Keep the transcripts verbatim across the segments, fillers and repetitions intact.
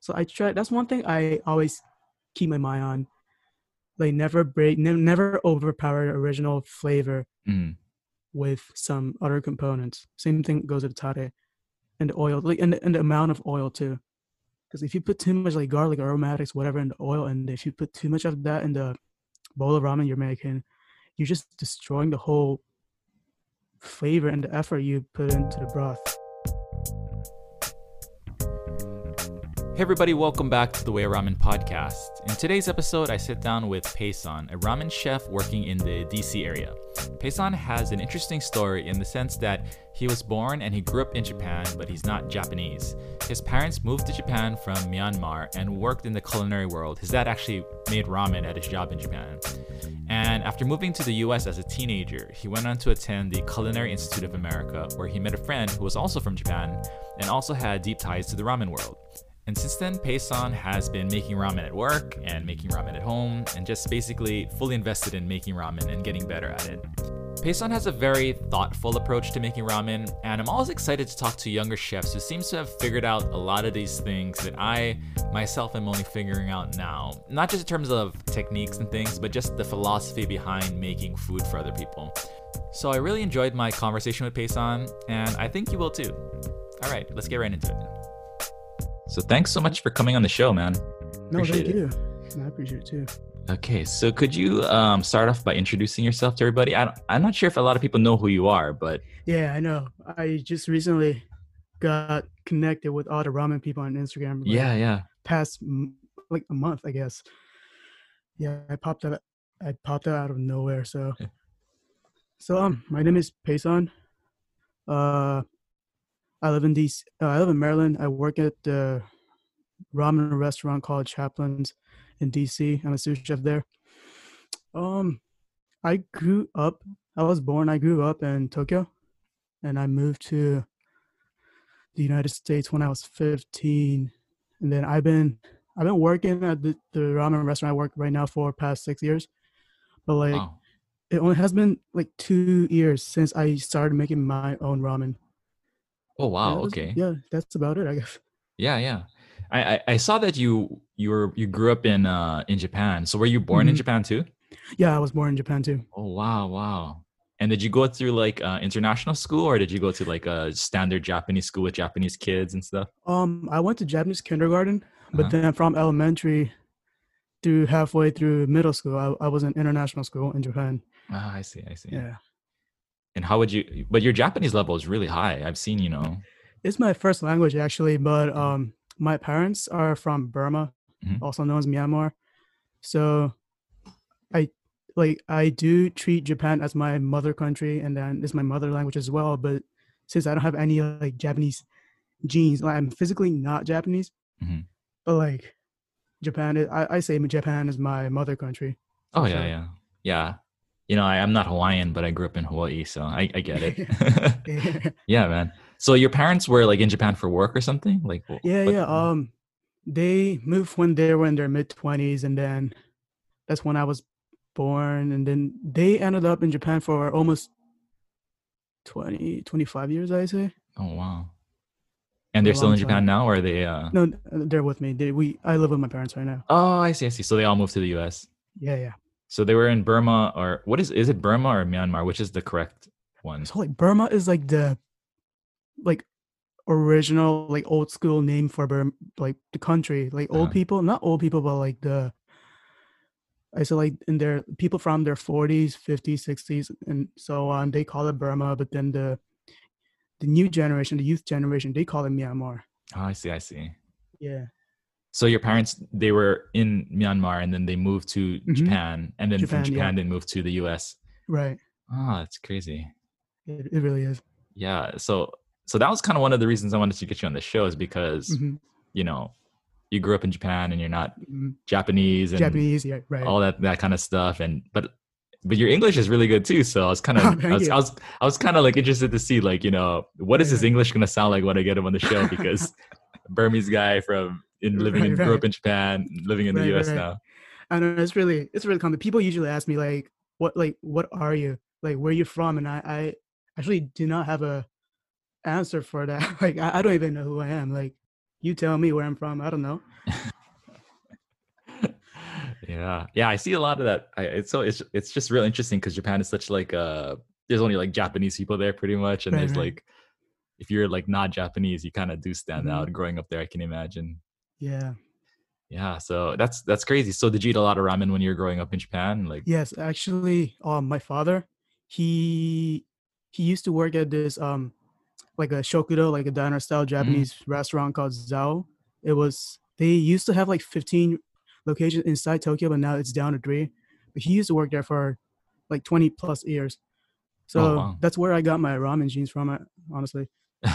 So I try. That's one thing I always keep my mind on. Like never break, ne- never overpower the original flavor Mm. with some other components. Same thing goes with tare and the oil, like and the, and the amount of oil too. Because if you put too much like garlic, aromatics, whatever in the oil, and if you put too much of that in the bowl of ramen you're making, you're just destroying the whole flavor and the effort you put into the broth. Hey everybody, welcome back to the Way Ramen podcast. In today's episode, I sit down with Peisan, a ramen chef working in the D C area. Peisan has an interesting story in the sense that he was born and he grew up in Japan, but he's not Japanese. His parents moved to Japan from Myanmar and worked in the culinary world. His dad actually made ramen at his job in Japan. And after moving to the U S as a teenager, he went on to attend the Culinary Institute of America, where he met a friend who was also from Japan and also had deep ties to the ramen world. And since then, Peisan has been making ramen at work and making ramen at home and just basically fully invested in making ramen and getting better at it. Peisan has a very thoughtful approach to making ramen, and I'm always excited to talk to younger chefs who seem to have figured out a lot of these things that I myself am only figuring out now. Not just in terms of techniques and things, but just the philosophy behind making food for other people. So I really enjoyed my conversation with Peisan, and I think you will too. All right, let's get right into it. So thanks so much for coming on the show, man. No, Appreciate thank it. you. I appreciate it too. Okay, so could you um, start off by introducing yourself to everybody? I, I'm not sure if a lot of people know who you are, but... Yeah, I know. I just recently got connected with all the ramen people on Instagram. Like, yeah, yeah. Past like a month, I guess. Yeah, I popped up. I popped out of nowhere. So, so um, my name is Peisan. Uh, I live in D C. Uh, I live in Maryland. I work at the ramen restaurant called Chaplin's in D C. I'm a sous chef there. Um, I grew up. I was born. I grew up in Tokyo, and I moved to the United States when I was fifteen. And then I've been I've been working at the, the ramen restaurant I work right now for past six years. But like, Oh, it only has been like two years since I started making my own ramen. oh Yeah, wow, that's, okay. yeah, that's about it, I guess. Yeah, yeah. I, I, I saw that you you were you grew up in uh in Japan. So were you born in hmm Japan too? Yeah, I was born in Japan too. Oh wow, wow. And did you go through like uh, international school, or did you go to like a standard Japanese school with Japanese kids and stuff? Um, I went to Japanese kindergarten, but Uh-huh. then from elementary to halfway through middle school, I, I was in international school in Japan. Ah, I see, I see. Yeah, And how would you, but your Japanese level is really high. I've seen, you know. it's my first language actually, but um, my parents are from Burma, Mhm. also known as Myanmar. So I like I do treat Japan as my mother country, and then it's my mother language as well. But since I don't have any like Japanese genes, like I'm physically not Japanese, Mhm. but like Japan, is, I I say Japan is my mother country Oh, for yeah, sure. yeah. Yeah. You know, I, I'm not Hawaiian, but I grew up in Hawaii, so I, I get it. yeah, Yeah, man. So your parents were like in Japan for work or something? Like wh- yeah, what? yeah. Um, they moved when they were in their mid twenties, and then that's when I was born, and then they ended up in Japan for almost twenty, twenty-five years, I say, Oh, wow. And for they're a still long in Japan time. now, or are they uh No, they're with me. They, we I live with my parents right now. Oh, I see, I see. So they all moved to the U S. Yeah, yeah. So they were in Burma, or what is is it Burma or Myanmar? Which is the correct one? So like Burma is like the like original like old school name for Burma, like the country, like old Uh-huh. people, not old people, but like the I said like in their people from their forties, fifties, sixties, and so on. They call it Burma, but then the the new generation, the youth generation, they call it Myanmar. Oh, I see, I see. Yeah. So your parents, they were in Myanmar and then they moved to Mm-hmm. Japan, and then from Japan, yeah. Japan they moved to the U S. Right. Oh, that's crazy. It, it really is. Yeah. So so that was kind of one of the reasons I wanted to get you on the show, is because, Mm-hmm. you know, you grew up in Japan and you're not Mm-hmm. Japanese and Japanese, yeah, right. all that that kind of stuff. And but but your English is really good too. So I was kind of Oh, I thank was you. I was I was kind of like interested to see, like, you know, what is Right, his right. English gonna sound like when I get him on the show, because Burmese guy from in living Right, in grew right. up in Japan, living in the Right, U S right. now. I know it's really it's really common. People usually ask me like, "What like what are you? Like where are you from?" And I I actually do not have a answer for that. Like I, I don't even know who I am. Like You tell me where I'm from. I don't know. Yeah, yeah, I see a lot of that. I, it's so it's it's just real interesting because Japan is such like uh there's only like Japanese people there pretty much, and Right, there's right. like if you're like not Japanese, you kind of do stand Hmm. out growing up there. I can imagine. Yeah. Yeah, so that's that's crazy. So did you eat a lot of ramen when you were growing up in Japan? Like, Yes, actually, um, my father, he he used to work at this um like a shokudo, like a diner style mm, Japanese restaurant called Zao. It was they used to have like fifteen locations inside Tokyo, but now it's down to three. But he used to work there for like twenty plus years. oh So wow. that's where I got my ramen genes from, uh, honestly.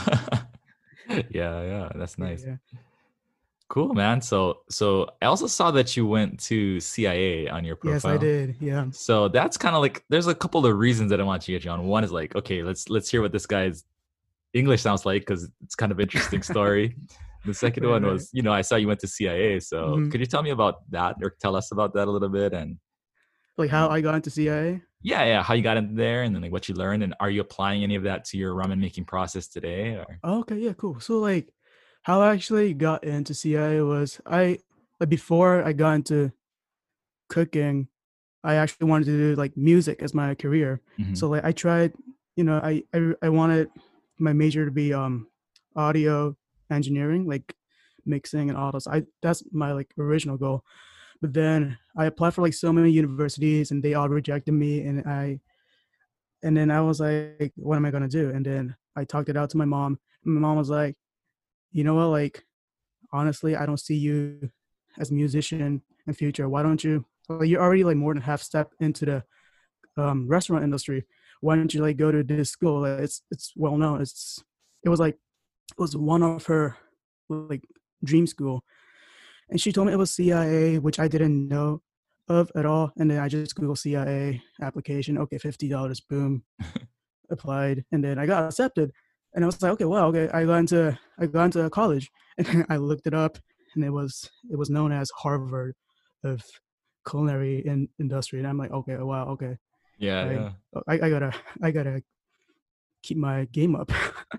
Yeah, yeah, that's Yeah, nice. yeah. Cool, man. So so I also saw that you went to C I A on your Yes, I profile. did. Yeah. So that's kind of like there's a couple of reasons that I want you to get you on. One is like, okay, let's let's hear what this guy's English sounds like because it's kind of interesting story. The second Right, one right. was, you know, I saw you went to C I A. So Hmm. could you tell me about that or tell us about that a little bit and Like how and I got into C I A. yeah, yeah, how you got in there and then like what you learned and are you applying any of that to your ramen making process today or Oh, okay, yeah, cool. So like how I actually got into C I A was I like before I got into cooking, I actually wanted to do like music as my career. Mhm. So like I tried, you know, I I, I wanted my major to be um audio engineering, like mixing and all those. I that's my like original goal. But then I applied for like so many universities and they all rejected me and I and then I was like, what am I gonna do? And then I talked it out to my mom. And my mom was like, you know what, like honestly, I don't see you as a musician in future. Why don't you well, you're already like more than half step into the um, restaurant industry. Why don't you like go to this school? It's it's well known. It's it was like it was one of her like dream school, and she told me it was C I A, which I didn't know of at all. And then I just Googled C I A application. Okay, fifty dollars. Boom, applied, and then I got accepted. And I was like, okay, well, okay. I got into I got into college, and I looked it up, and it was it was known as Harvard of culinary in, industry. And I'm like, okay, wow, okay. Yeah, I, yeah. I I gotta I gotta keep my game up.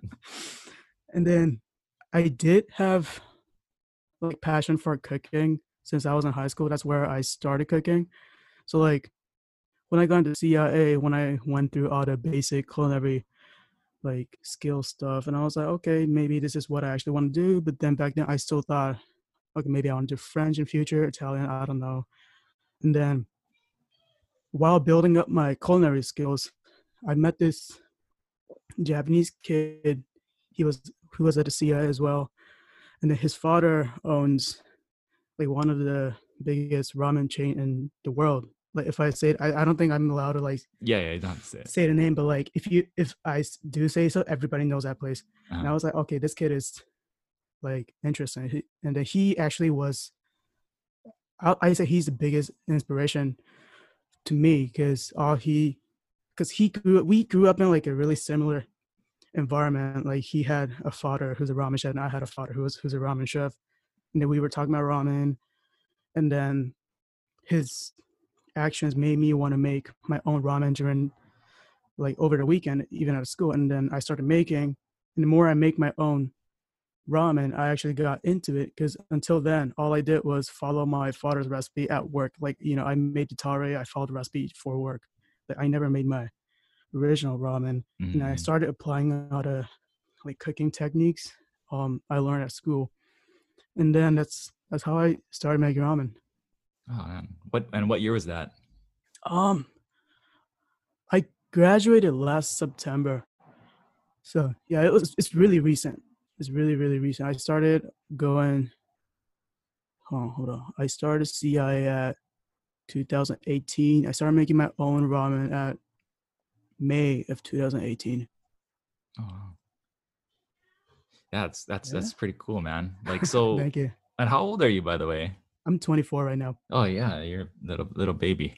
And then I did have like passion for cooking since I was in high school. That's where I started cooking. So like when I got into C I A, when I went through all the basic culinary like skill stuff, and I was like, okay, maybe this is what I actually want to do. But then back then I still thought, okay, maybe I want to do French in future, Italian, I don't know. And then while building up my culinary skills, I met this Japanese kid. He was who was at the C I A as well, and then his father owns like one of the biggest ramen chain in the world. Like if I say it, I, I don't think I'm allowed to like Yeah, yeah, you don't have to say it. say the name, but like if you if I do say so, everybody knows that place. And Uh-huh. I was like, okay, this kid is like interesting. He, and then he actually was. I, I say he's the biggest inspiration to me because all he because he grew we grew up in like a really similar environment. Like he had a father who's a ramen chef, and I had a father who was who's a ramen chef. And then we were talking about ramen, and then his actions made me want to make my own ramen during like over the weekend, even at school. And then I started making, and the more I make my own ramen, I actually got into it because until then, all I did was follow my father's recipe at work. Like you know, I made the tare, I followed the recipe for work. Like I never made my original ramen, and I Mm-hmm. started applying all the like cooking techniques um I learned at school, and then that's that's how I started making ramen. Oh man. What and what year was that? Um, I graduated last September, so yeah, it was. It's really recent. It's really really recent. I started going. Oh, hold on. I started C I A at two thousand eighteen. I started making my own ramen at May of two thousand eighteen. Oh, wow. Yeah, that's that's Yeah, that's pretty cool, man. Like so thank you. and how old are you by the way? I'm twenty-four right now. Oh yeah, you're a little little baby.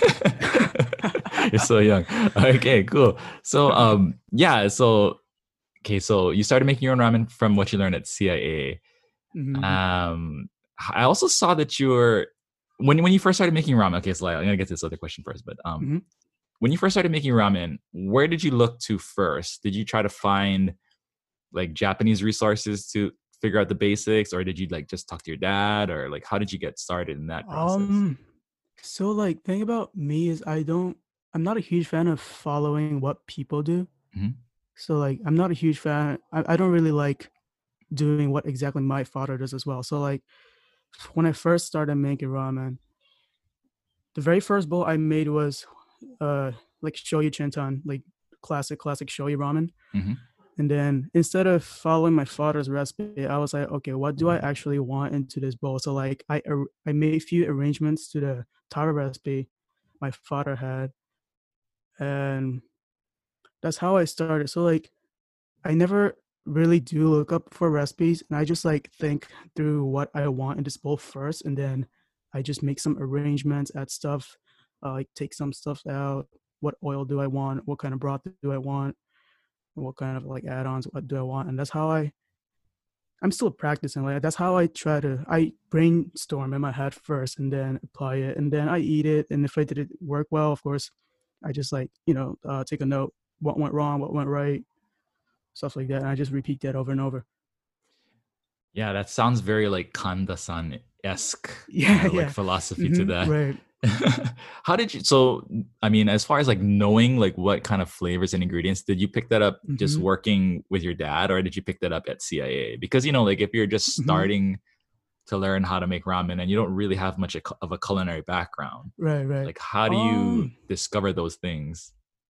You're so young. Okay, cool. So um yeah, so okay, so you started making your own ramen from what you learned at C I A. Mhm. Um I also saw that you were when when you first started making ramen, okay, so like, I'm gonna get to this other question first, but um Mhm. when you first started making ramen, where did you look to first? Did you try to find like Japanese resources to figure out the basics, or did you like just talk to your dad, or like how did you get started in that process? Um, so like thing about me is I don't I'm not a huge fan of following what people do. Hmm. So like I'm not a huge fan. I, I don't really like doing what exactly my father does as well. So like when I first started making ramen, the very first bowl I made was uh like shoyu chintan, like classic classic shoyu ramen. Hmm. And then instead of following my father's recipe, I was like, okay, what do I actually want into this bowl? So like I ar- I made a few arrangements to the Tara recipe my father had, and that's how I started. So like I never really do look up for recipes, and I just like think through what I want in this bowl first, and then I just make some arrangements, add stuff, uh, like take some stuff out. What oil do I want? What kind of broth do I want? What kind of like add-ons? What do I want? And that's how I. I'm still practicing. Like that's how I try to. I brainstorm in my head first, and then apply it, and then I eat it. And if I did it work well, of course, I just like you know uh, take a note. What went wrong? What went right? Stuff like that. And I just repeat that over and over. Yeah, that sounds very like Kanda-san esque kind Yeah, of like yeah. philosophy to Hmm. that. Right. How did you? So, I mean, as far as like knowing like what kind of flavors and ingredients, did you pick that up just Hmm. working with your dad, or did you pick that up at C I A? Because you know, like if you're just Hmm. starting to learn how to make ramen and you don't really have much of a culinary background, Right, right. like how do you Um, discover those things?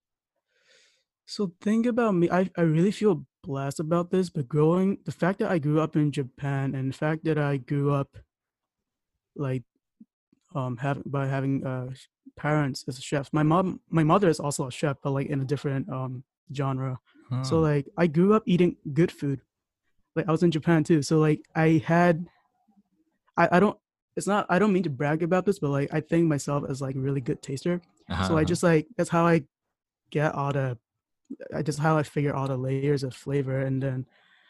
so think about me. I, I really feel blessed about this, but growing the fact that I grew up in Japan and the fact that I grew up like um having by having uh parents as chefs. My mom my mother is also a chef, but like in a different um genre. So Huh. like I grew up eating good food. Like I was in Japan too. So like I had I, I don't it's not I don't mean to brag about this, but like I think myself as like a really good taster. Uh-huh, So I uh-huh. just like that's how I get all the I just how I figure all the layers of flavor, and then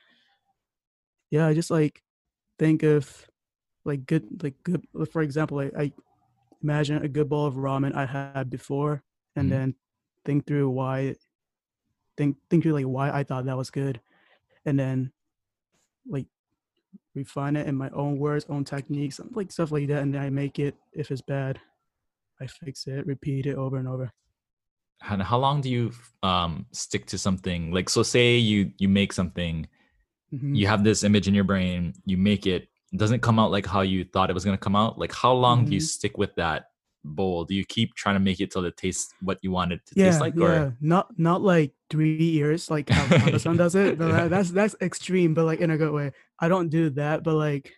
yeah, I just like think of like good like good for example, like I imagine a good bowl of ramen I had before, and Mhm. then think through why think think through like why I thought that was good, and then like refine it in my own words, own techniques, like stuff like that, and then I make it. If it's bad, I fix it, repeat it over and over. And how long do you um stick to something? Like, so say you you make something, Hmm. you have this image in your brain, you make it, it doesn't come out like how you thought it was going to come out. Like, how long do you Hmm. stick with that bowl? Do you keep trying to make it till it tastes what you want it to taste Yeah, like, or yeah. Not not like three years like how Kanda-san does it, but yeah. that, that's that's extreme, but like in a good way. I don't do that, but like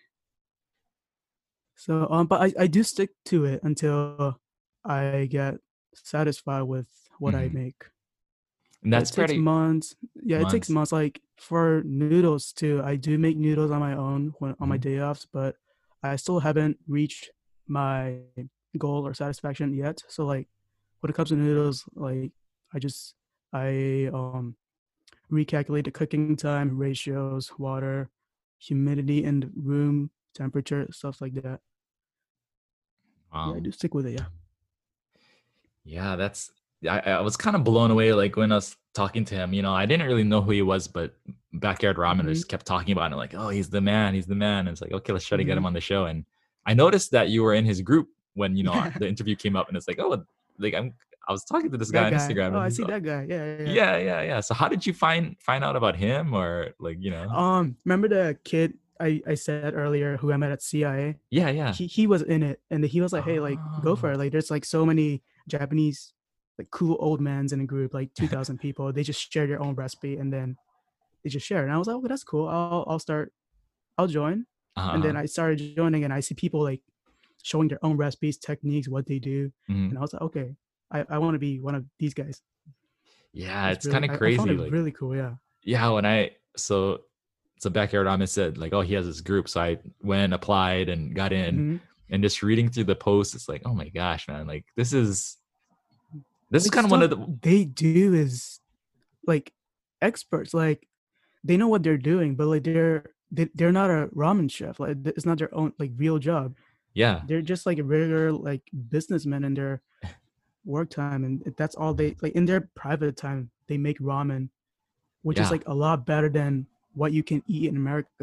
so um but I, I do stick to it until I get satisfied with what I Mhm. make. And But that's it takes pretty months. Yeah, it takes months. months. Like for noodles too, I do make noodles on my own when on my Mhm. day offs, but I still haven't reached my goal or satisfaction yet. So like when it comes to noodles, like I just I um recalculate the cooking time, ratios, water, humidity in the room, temperature, stuff like that. Yeah, I Wow. do stick with it. Yeah. Yeah, that's I, I was kind of blown away like when I was talking to him. You know, I didn't really know who he was, but Backyard Ramen Hmm. just kept talking about it, like, oh, he's the man, he's the man. And it's like, okay, let's try to get Hmm. him on the show. And I noticed that you were in his group when you know Yeah, the interview came up, and it's like, oh, like I'm I was talking to this guy that on guy. Instagram, Oh, and I he's see uh, that guy. Yeah, yeah, yeah. yeah, yeah, yeah. So how did you find find out about him, or like, you know? Um, remember the kid I I said earlier who I met at C I A? Yeah, yeah. He he was in it, and he was like, "Hey, like, go for Oh. it!" Like, there's like so many Japanese like cool old mans in a group, like two thousand people. They just share their own recipe, and then they just share. And I was like, "Okay, that's cool. I'll I'll start. I'll join." And Uh-huh. then I started joining, and I see people like showing their own recipes, techniques, what they do, Mhm. and I was like, "Okay, I I want to be one of these guys." Yeah, It's it's kind really of I, I found it crazy. Like, really cool. Yeah. yeah, when I so so Backyard Ramen said like, oh, he has this group. So I went, applied, and got in. Hmm. And just reading through the posts, it's like, oh my gosh, man! Like this is this is Like kind of one stuff of the they do is like experts. Like they know what they're doing, but like they're they, they're not a ramen chef. Like it's not their own like real job. yeah, They're just like a regular like businessmen in their work time, and that's all they like in their private time. They make ramen, which is yeah, like a lot better than what you can eat in America.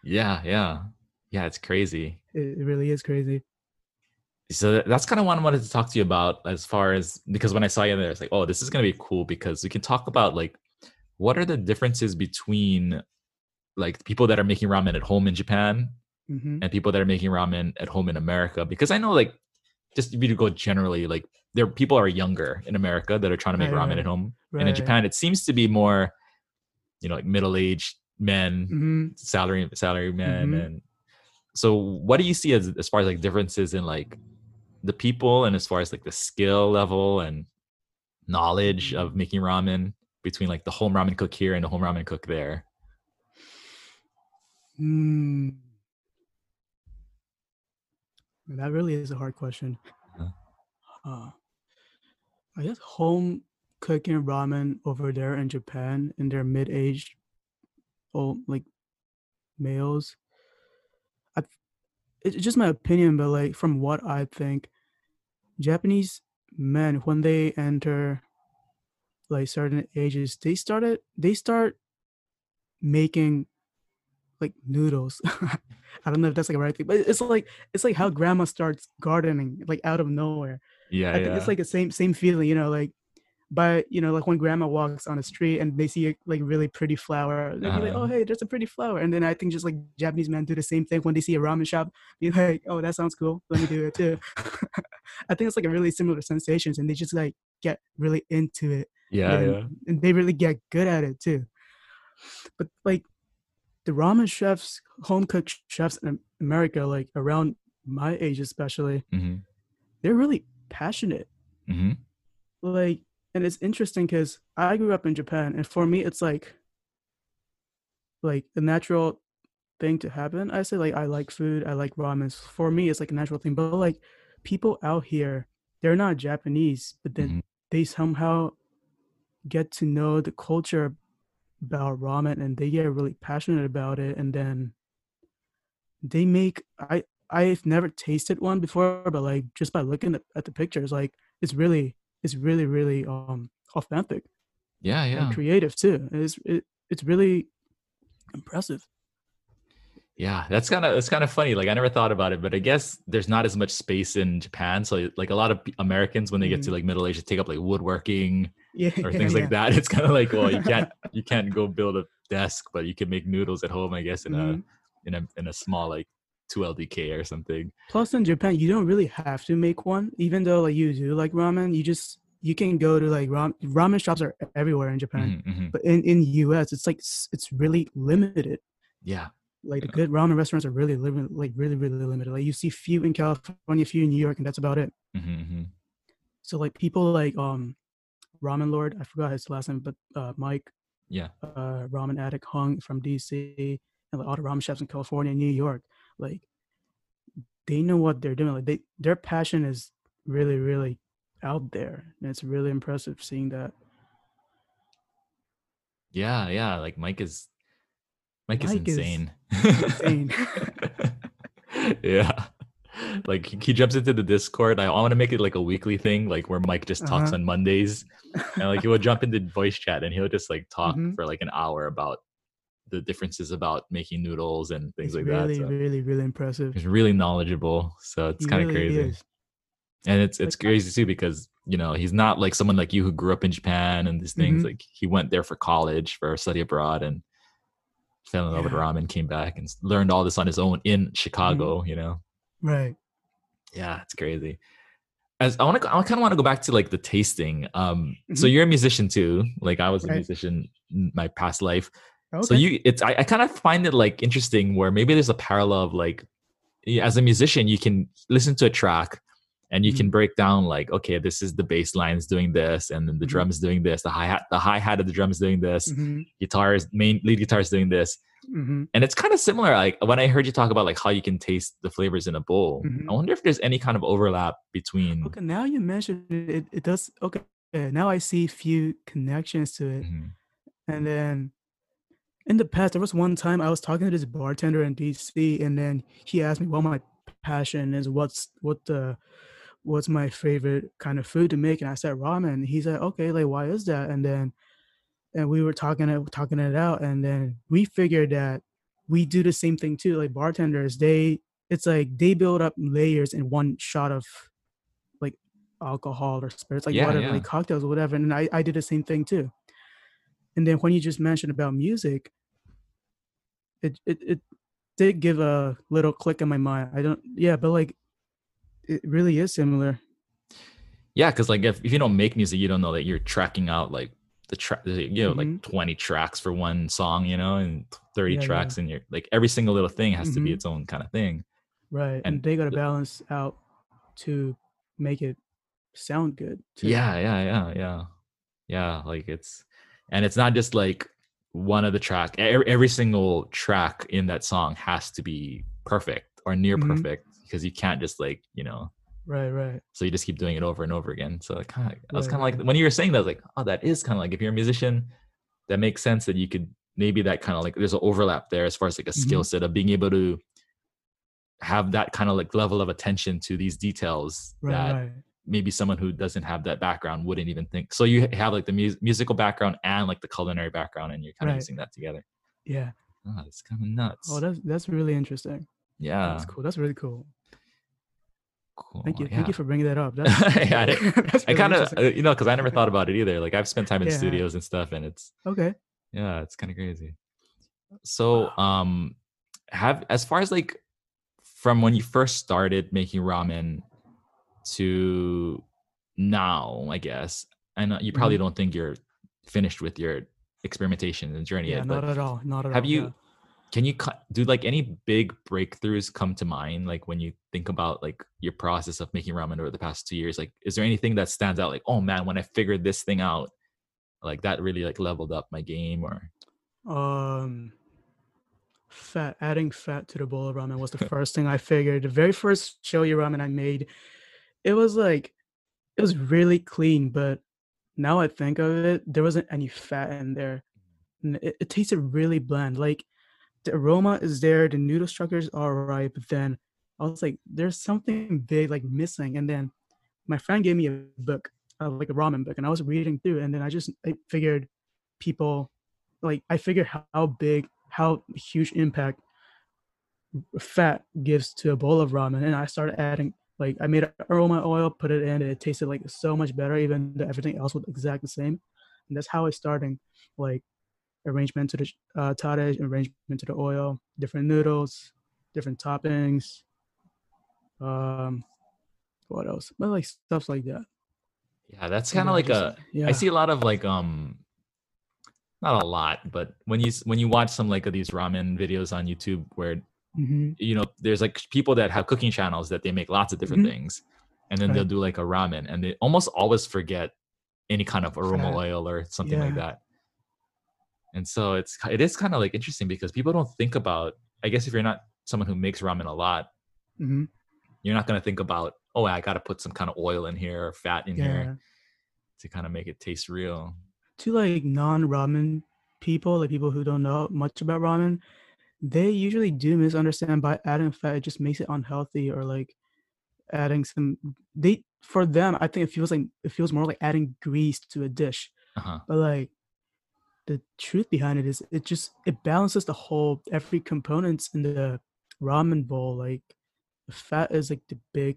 Yeah, yeah, yeah. It's crazy. It, it really is crazy. So that's kind of what I wanted to talk to you about, as far as, because when I saw you there, it's like, oh, this is gonna be cool because we can talk about like what are the differences between like people that are making ramen at home in Japan Mm-hmm. and people that are making ramen at home in America. Because I know, like, just if you go generally, like there people are younger in America that are trying to make Right, ramen at right, home, and in right. Japan it seems to be more, you know, like middle aged men, Mm-hmm. salary salary men. Mm-hmm. And so, what do you see as as far as like differences in like the people, and as far as like the skill level and knowledge of Mm. making ramen between like the home ramen cook here and the home ramen cook there? Mm. That really is a hard question. Uh, Uh, I guess home cooking ramen over there in Japan in their mid-aged old like males. I, it's just my opinion, but like from what I think, Japanese men when they enter like certain ages, they started they start making like noodles. I don't know if that's like a right thing, but it's like it's like how grandma starts gardening like out of nowhere. yeah, I think it's yeah. like the same same feeling, you know, like but you know, like when grandma walks on the street and they see a like really pretty flower, they'd be like, Uh, "Oh, hey, there's a pretty flower." And then I think just like Japanese men do the same thing when they see a ramen shop, be like, "Oh, that sounds cool. Let me do it too." I think it's like a really similar sensations, and they just like get really into it, and yeah, then yeah. and they really get good at it too. But like the ramen chefs, home cooked chefs in America, like around my age especially, Hmm. they're really passionate. Hmm. Like, and it's interesting because I grew up in Japan, and for me, it's like like a natural thing to happen. I say like I like food, I like ramen. For me, it's like a natural thing. But like people out here, they're not Japanese, but then Hmm. they somehow get to know the culture about ramen, and they get really passionate about it, and then they make I I've never tasted one before, but like just by looking at, at the pictures, like it's really it's really really um authentic Yeah, and yeah. creative too. It's it, it's really impressive. Yeah, that's kind of that's kind of funny. Like I never thought about it, but I guess there's not as much space in Japan. So like a lot of pe- Americans, when they get to Mm. like middle age, they take up like woodworking Yeah, or yeah, things like yeah. that. It's kind of like, well, you can't you can't go build a desk, but you can make noodles at home, I guess, in a Hmm. in a in a small like two L D K or something. Plus, in Japan, you don't really have to make one, even though like you do like ramen. You just you can go to like ram- ramen shops are everywhere in Japan, Hmm. Hmm. but in in U S, it's like it's really limited. Yeah. Like the Yeah. good ramen restaurants are really limited, like really really limited. Like you see few in California, few in New York, and that's about it. Hmm. Hmm. So like people like um Ramen Lord, I forgot his last name, but uh Mike, Yeah. uh Ramen Addict Hung from D C, and like all the ramen chefs in California and New York, like they know what they're doing. Like they their passion is really really out there, and it's really impressive seeing that. Yeah. Yeah. Like Mike is Mike is Mike is insane. insane. Yeah. Like he he jumps into the Discord. I, I want to make it like a weekly thing, like where Mike just talks Uh on Mondays, and like he will jump into voice chat and he'll just like talk huh. for like an hour about the differences about making noodles and things It's like that. really So really really impressive. he's really knowledgeable. So it's He kind of really crazy. is. And it's it's Like, I, crazy too because you know he's not like someone like you who grew up in Japan and these things. mm-hmm. Like he went there for college for study abroad and fell in love with Yeah. ramen, came back and learned all this on his own in Mm-hmm. Chicago. You know, Right. yeah, it's crazy. As I want to, I kind of want to go back to like the tasting. Um, so Mm-hmm. you're a musician too. Like I was a Right. musician in my past life. So Okay. you, it's I, I kind of find it like interesting where maybe there's a parallel of like as a musician you can listen to a track and you Mm-hmm. can break down like okay this is the bass line is doing this and then the Mm-hmm. drum is doing this the hi-hat the hi-hat of the drum is doing this Mm-hmm. guitar is main lead guitar is doing this Mm-hmm. and it's kind of similar like when I heard you talk about like how you can taste the flavors in a bowl. I Mm-hmm. wonder if there's any kind of overlap between. Okay, now you mentioned it, it, it does. Okay, now I see few connections to it. Mhm. And then in the past, there was one time I was talking to this bartender in D C, and then he asked me what my passion is, what's what the what's my favorite kind of food to make, and I said ramen. He said, okay, like why is that? And then and we were talking it talking it out, and then we figured that. we do the same thing too. Like bartenders, they it's like they build up layers in one shot of like alcohol or spirits, like Yeah, whatever, yeah. like cocktails or whatever. And I, I did the same thing too. And then when you just mentioned about music, it, it, it did give a little click in my mind. I don't, yeah, but like it really is similar. Yeah, because like if, if you don't make music, you don't know that you're tracking out like the track, you know, Mm-hmm. like twenty tracks for one song, you know, and thirty Yeah, tracks, yeah. and you're like every single little thing has to be Mm-hmm. its own kind of thing. Right. And And they got to balance out to make it sound good too. yeah, yeah, yeah, yeah, yeah. Like it's, and it's not just like one of the track. Every, every single track in that song has to be perfect or near Mm-hmm. perfect because you can't just like you know. Right, right. So you just keep doing it over and over again. So it kind of, I was Right, kind of right. like when you were saying that, I was like, oh, that is kind of like if you're a musician, that makes sense that you could maybe that kind of like there's an overlap there as far as like a Mm-hmm. skill set of being able to have that kind of like level of attention to these details Right, that right. maybe someone who doesn't have that background wouldn't even think. So you have like the mu- musical background and like the culinary background, and you're kind of Right. using that together. Yeah. Oh, that's kind of nuts. Oh, that's that's really interesting. Yeah. That's cool. That's really cool. Cool. Thank you. Yeah. Thank you for bringing that up. That's, that's yeah, really, I, that's I really kind of, interesting. you know, because I never thought about it either. Like I've spent time in Yeah. studios and stuff, and it's Okay. yeah, it's kind of crazy. So, Wow. um, have as far as like from when you first started making ramen to now, I guess, and you probably Mm-hmm. don't think you're finished with your experimentation and journey Yeah, yet, not but at all. Not at have all. you? Yeah. Can you cu- do like any big breakthroughs come to mind, like when you think about like your process of making ramen over the past two years? Like, is there anything that stands out? Like, oh man, when I figured this thing out, like that really like leveled up my game, or Um, fat. Adding fat to the bowl of ramen was the first thing I figured. The very first shoyu ramen I made, it was like it was really clean, but now I think of it, there wasn't any fat in there. And it, it tasted really bland. Like the aroma is there, the noodle structures are right, but then I was like, there's something big like missing. And then my friend gave me a book, uh, like a ramen book, and I was reading through, and then I just I figured people, like I figured how, how big, how huge impact fat gives to a bowl of ramen, and I started adding. Like I made aroma oil, put it in, and it tasted like so much better, even though everything else was exactly the same. And that's how I started, like arrangement to the uh, tare, arrangement to the oil, different noodles, different toppings. Um, what else? But like stuff like that. yeah, that's And kind of then I like just a. I yeah. see a lot of like um, not a lot, but when you when you watch some like of these ramen videos on YouTube where Mm-hmm. you know there's like people that have cooking channels that they make lots of different Mm-hmm. things, and then they'll Right. do like a ramen, and they almost always forget any kind of aroma Fat. oil or something like Yeah. that. And so it's it is kind of like interesting because people don't think about. I guess if you're not someone who makes ramen a lot, Mm-hmm. you're not going to think about, oh, I got to put some kind of oil in here or fat in Yeah. here to kind of make it taste real. To like non-ramen people, like people who don't know much about ramen, they usually do misunderstand by adding fat. It just makes it unhealthy, or like adding some. They for them, I think it feels like it feels more like adding grease to a dish. Uh-huh. But like the truth behind it is, it just it balances the whole every components in the ramen bowl. Like the fat is like the big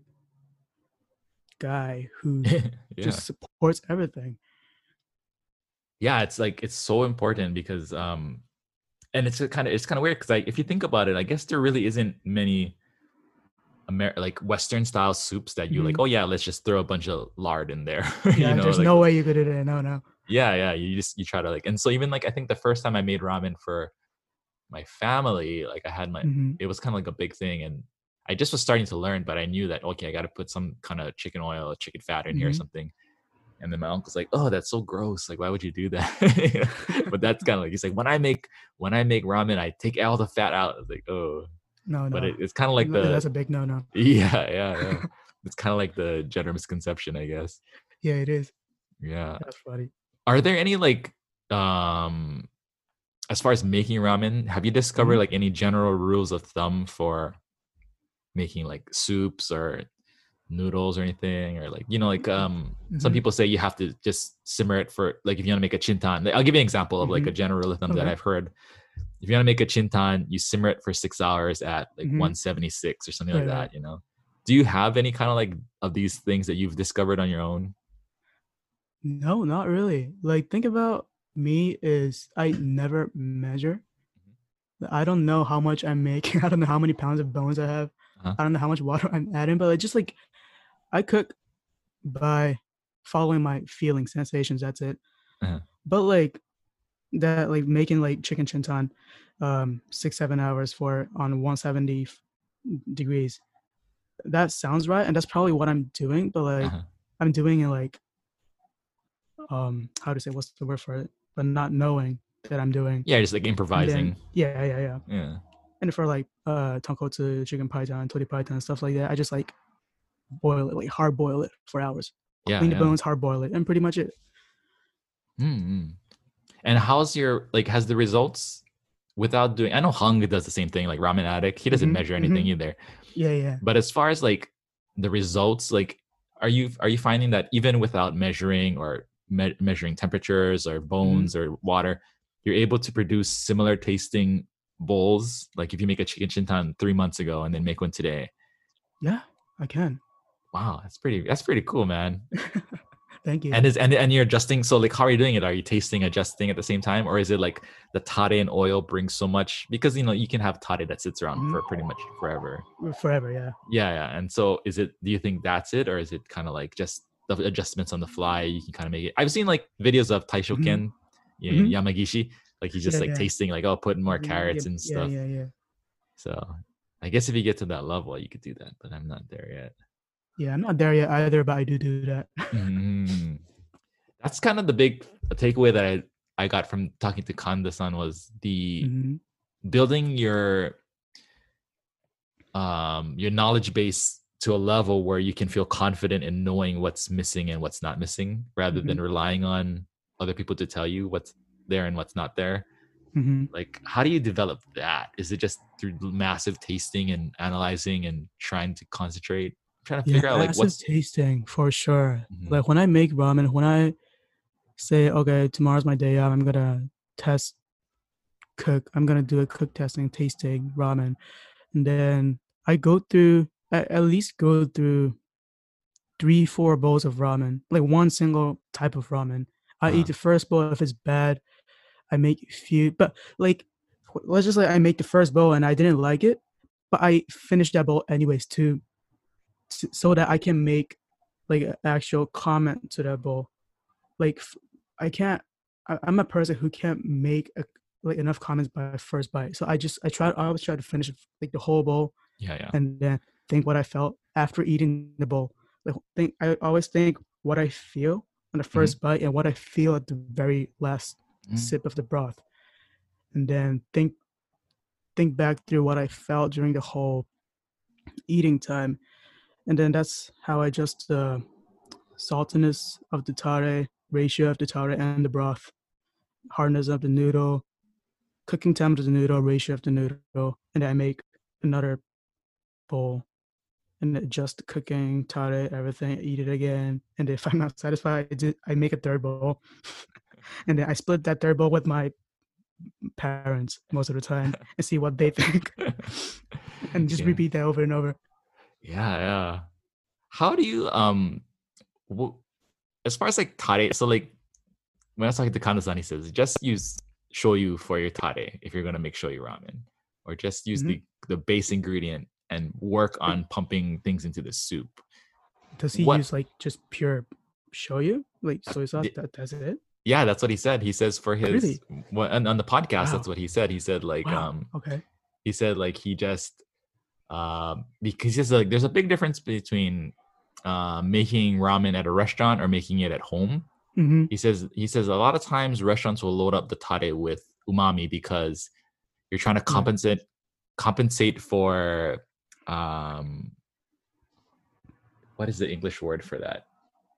guy who yeah. just supports everything. Yeah, it's like it's so important because um and it's kind of it's kind of weird because like if you think about it, I guess there really isn't many Amer- like Western style soups that you like, Mm-hmm. oh yeah, let's just throw a bunch of lard in there. Yeah, you know, there's like no way you could do it. No, no. yeah, yeah. You just you try to like, and so even like I think the first time I made ramen for my family, like I had my Mm-hmm. it was kind of like a big thing, and I just was starting to learn, but I knew that okay, I got to put some kind of chicken oil or chicken fat in here or Mm-hmm. something. And then my uncle's like, oh, that's so gross. Like, why would you do that? But that's kind of like he's like, when I make when I make ramen, I take all the fat out. I was like, oh, No, but no. it, it's kind of like No, the that's a big no, no. yeah, yeah, yeah. It's kind of like the gender misconception, I guess. Yeah, it is. Yeah. That's funny. Are there any like um as far as making ramen, have you discovered Mm-hmm. like any general rules of thumb for making like soups or noodles or anything, or like you know like um some Mm-hmm. people say you have to just simmer it for like if you want to make a chintan. I'll give you an example of like Mm-hmm. a general rule of thumb that Okay. I've heard. if you want to make a chintan, you simmer it for six hours at like Mhm. one seventy-six or something Right, like that, right. you know? Do you have any kind of like of these things that you've discovered on your own? No, not really. Like, think about me is I never measure. I don't know how much I'm making. I don't know how many pounds of bones I have. Uh-huh. I don't know how much water I'm adding, but like just like I cook by following my feeling sensations. That's it. Uh-huh. But like that, like making like chicken chintan, um, six seven hours for on one seventy degrees. That sounds right, and that's probably what I'm doing. But like Uh-huh. I'm doing it like um how to say what's the word for it, but not knowing that I'm doing. Yeah, just like And then improvising. yeah, yeah, yeah. Yeah. And for like uh tonkotsu, chicken python, toti python, stuff like that, I just like boil it, like hard boil it for hours. Yeah, Clean the yeah. bones, hard boil it, and pretty much it. Mm-hmm. And how's your like has the results without doing I know Hung does the same thing, like Ramen Addict. He doesn't Mm-hmm, measure anything mm-hmm. either. Yeah, yeah. But as far as like the results, like are you are you finding that even without measuring or me- measuring temperatures or Mm-hmm. bones or water, you're able to produce similar tasting bowls? Like if you make a chicken chintan three months ago and then make one today. Yeah, I can. Wow, that's pretty that's pretty cool, man. Thank you. And is and, and you're adjusting. So like, how are you doing it? Are you tasting, adjusting at the same time, or is it like the tare and oil brings so much? Because you know you can have tare that sits around Mhm. for pretty much forever. Forever, yeah. Yeah, yeah. And so, is it? Do you think that's it, or is it kind of like just the adjustments on the fly? You can kind of make it. I've seen like videos of Taisho Mhm. Ken, yeah, Mhm. Yamagishi, like he's just Yeah, like yeah. tasting, like oh, putting more Yeah, carrots yeah, and yeah, stuff. yeah, yeah. So, I guess if you get to that level, you could do that, but I'm not there yet. Yeah, I'm not there yet either, but I do do that. Mhm. That's kind of the big takeaway that I, I got from talking to Kanda-san was the Mhm. building your um your knowledge base to a level where you can feel confident in knowing what's missing and what's not missing rather than Mhm. relying on other people to tell you what's there and what's not there. Mhm. Like how do you develop that? Is it just through massive tasting and analyzing and trying to concentrate? I'm trying to Yeah, figure out like massive what's tasting for sure. Mhm. Like when I make ramen, when I say, okay, tomorrow's my day out, I'm gonna test cook. I'm gonna do a cook testing, tasting ramen, and then I go through at, at least go through three, four bowls of ramen, like one single type of ramen. I uh, eat the first bowl. If it's bad, I make a few. But like, let's just say I make the first bowl and I didn't like it, but I finished that bowl anyways to, to so that I can make like an actual comment to that bowl. Like I can't. I, I'm a person who can't make a, like enough comments by first bite. So I just I try. I always try to finish like the whole bowl yeah, yeah. and then think what I felt after eating the bowl. Like think I always think what I feel on the first bite and what I feel at the very last Mhm. sip of the broth, and then think think back through what I felt during the whole eating time, and then that's how I just the uh, saltiness of the tare, ratio of the tare and the broth, hardness of the noodle, cooking time of the noodle, ratio of the noodle, and then I make another bowl and adjust the cooking, tare, everything, eat it again. And if I'm not satisfied, I, did, I make a third bowl. And then I split that third bowl with my parents most of the time and see what they think. And just Yeah. repeat that over and over. Yeah, yeah. How do you um w- as far as like tare, so like when I was talking to Kanda-san, he says just use shoyu for your tare if you're gonna make shoyu ramen, or just use Mhm. the the base ingredient and work on pumping things into the soup. Does he What? use like just pure shoyu, like That's- soy sauce? y- That that's it. Yeah, that's what he said. He says for his Really? well, on, on the podcast, Wow. that's what he said. He said like Wow. um Okay. he said like he just um because he's like there's a big difference between uh, making ramen at a restaurant or making it at home. Mm-hmm. He says he says a lot of times restaurants will load up the tare with umami because you're trying to compensate compensate for um what is the English word for that?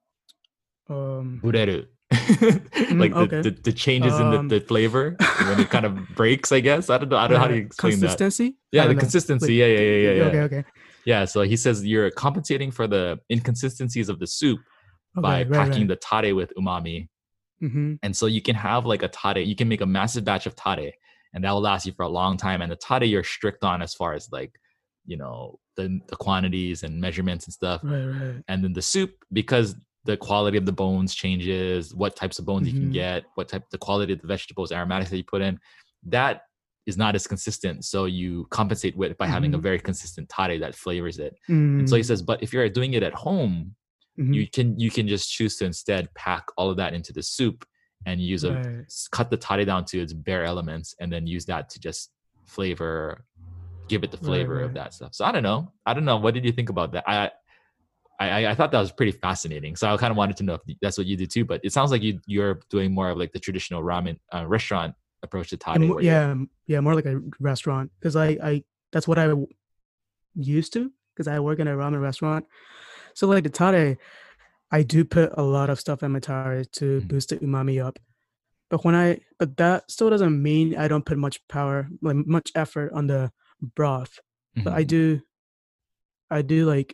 Um. Bureru. mm, Like the, okay. the, the changes in the, Um, the flavor when it kind of breaks, I guess. I don't know. I don't know how to uh, explain that. consistency. I Yeah, the don't know. consistency. Like, yeah, yeah, yeah, yeah, yeah. Okay. Okay. Yeah, so he says you're compensating for the inconsistencies of the soup by Okay. Right. packing Right. the tare with umami. Mm-hmm. And so you can have like a tare, you can make a massive batch of tare and that will last you for a long time. And the tare you're strict on as far as like, you know, the the quantities and measurements and stuff. Right, right. And then the soup, because the quality of the bones changes, what types of bones mm-hmm. you can get, what type, the quality of the vegetables, aromatics that you put in, that is not as consistent. So you compensate with by mm-hmm. having a very consistent tare that flavors it. Mm. And so he says, but if you're doing it at home, mm-hmm. you can you can just choose to instead pack all of that into the soup and use a right. cut the tare down to its bare elements and then use that to just flavor, give it the flavor right, right. of that stuff. So I don't know. I don't know. What did you think about that? I I, I thought that was pretty fascinating. So I kind of wanted to know if that's what you do too. But it sounds like you you're doing more of like the traditional ramen uh, restaurant approach to tare. More, yeah, yeah, more like a restaurant because I I that's what I used to because I work in a ramen restaurant. So like the tare, I do put a lot of stuff in my tare to mm-hmm. boost the umami up. But when I but that still doesn't mean I don't put much power, like much effort on the broth. Mm-hmm. But I do, I do like.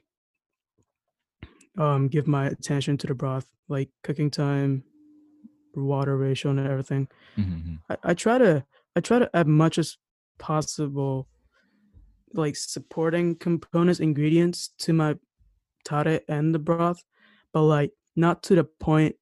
Um, give my attention to the broth, like cooking time, water ratio, and everything. Mm-hmm. I, I try to, I try to as much as possible, like supporting components, ingredients to my tare and the broth, but like not to the point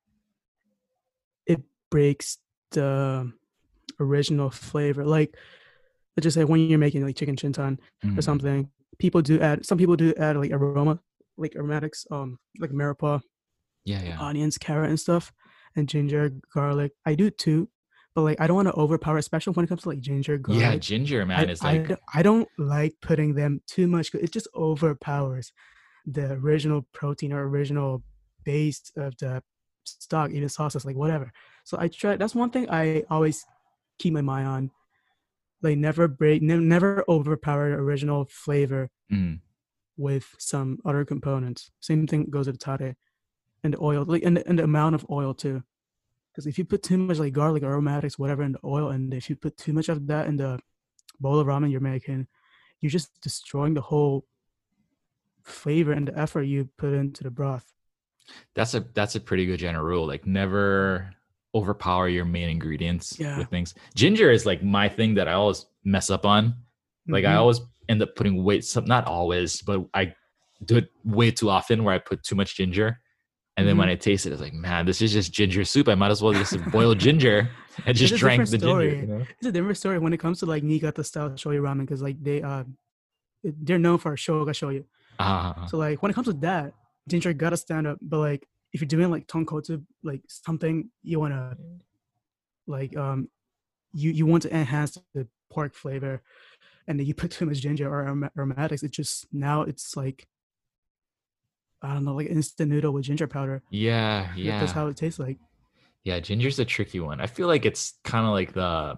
it breaks the original flavor. Like, let's just say when you're making like chicken chintan mm-hmm. or something, people do add. Some people do add like aroma. Like aromatics, um, like mirepoix, yeah, yeah, onions, carrot, and stuff, and ginger, garlic. I do too, but like I don't want to overpower, especially when it comes to like ginger, garlic. Yeah, ginger, man, I, is like I, I don't like putting them too much. It just overpowers the original protein or original base of the stock, even sauces, like whatever. So I try. That's one thing I always keep my mind on. Like never break, ne- never overpower the original flavor. Mm. With some other components. Same thing goes with tare and the oil, like and the, and the amount of oil too. Because if you put too much like garlic, aromatics, whatever in the oil, and if you put too much of that in the bowl of ramen you're making, you're just destroying the whole flavor and the effort you put into the broth. That's a that's a pretty good general rule. Like never overpower your main ingredients yeah. with things. Ginger is like my thing that I always mess up on. Like mm-hmm. I always end up putting way some not always, but I do it way too often where I put too much ginger. And then mm-hmm. when I taste it, it's like, man, this is just ginger soup. I might as well just boil ginger and just drank the story. ginger. You know? It's a different story when it comes to like Niigata style shoyu ramen because like they uh they're known for shoga shoyu. Uh-huh. So like when it comes to that, ginger gotta stand up. But like if you're doing like tonkotsu, like something you wanna like um you you want to enhance the pork flavor. And then you put too much ginger or aromatics, it just now it's like I don't know, like instant noodle with ginger powder. Yeah, yeah. That's how it tastes like. Yeah, ginger's a tricky one. I feel like it's kind of like the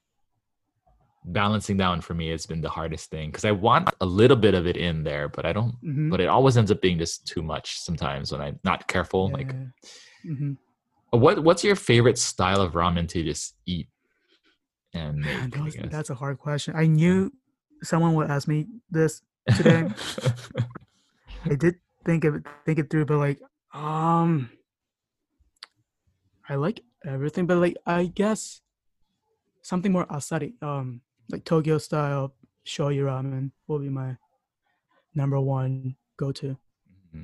balancing down for me has been the hardest thing because I want a little bit of it in there, but I don't. Mm-hmm. But it always ends up being just too much sometimes when I'm not careful. Yeah. Like, mm-hmm. what what's your favorite style of ramen to just eat? And Man, that was, that's a hard question. I knew someone would ask me this today. I did think of it, think it through, but like, um, I like everything, but like, I guess something more asari, um, like Tokyo style shoyu ramen will be my number one go-to. Mm-hmm.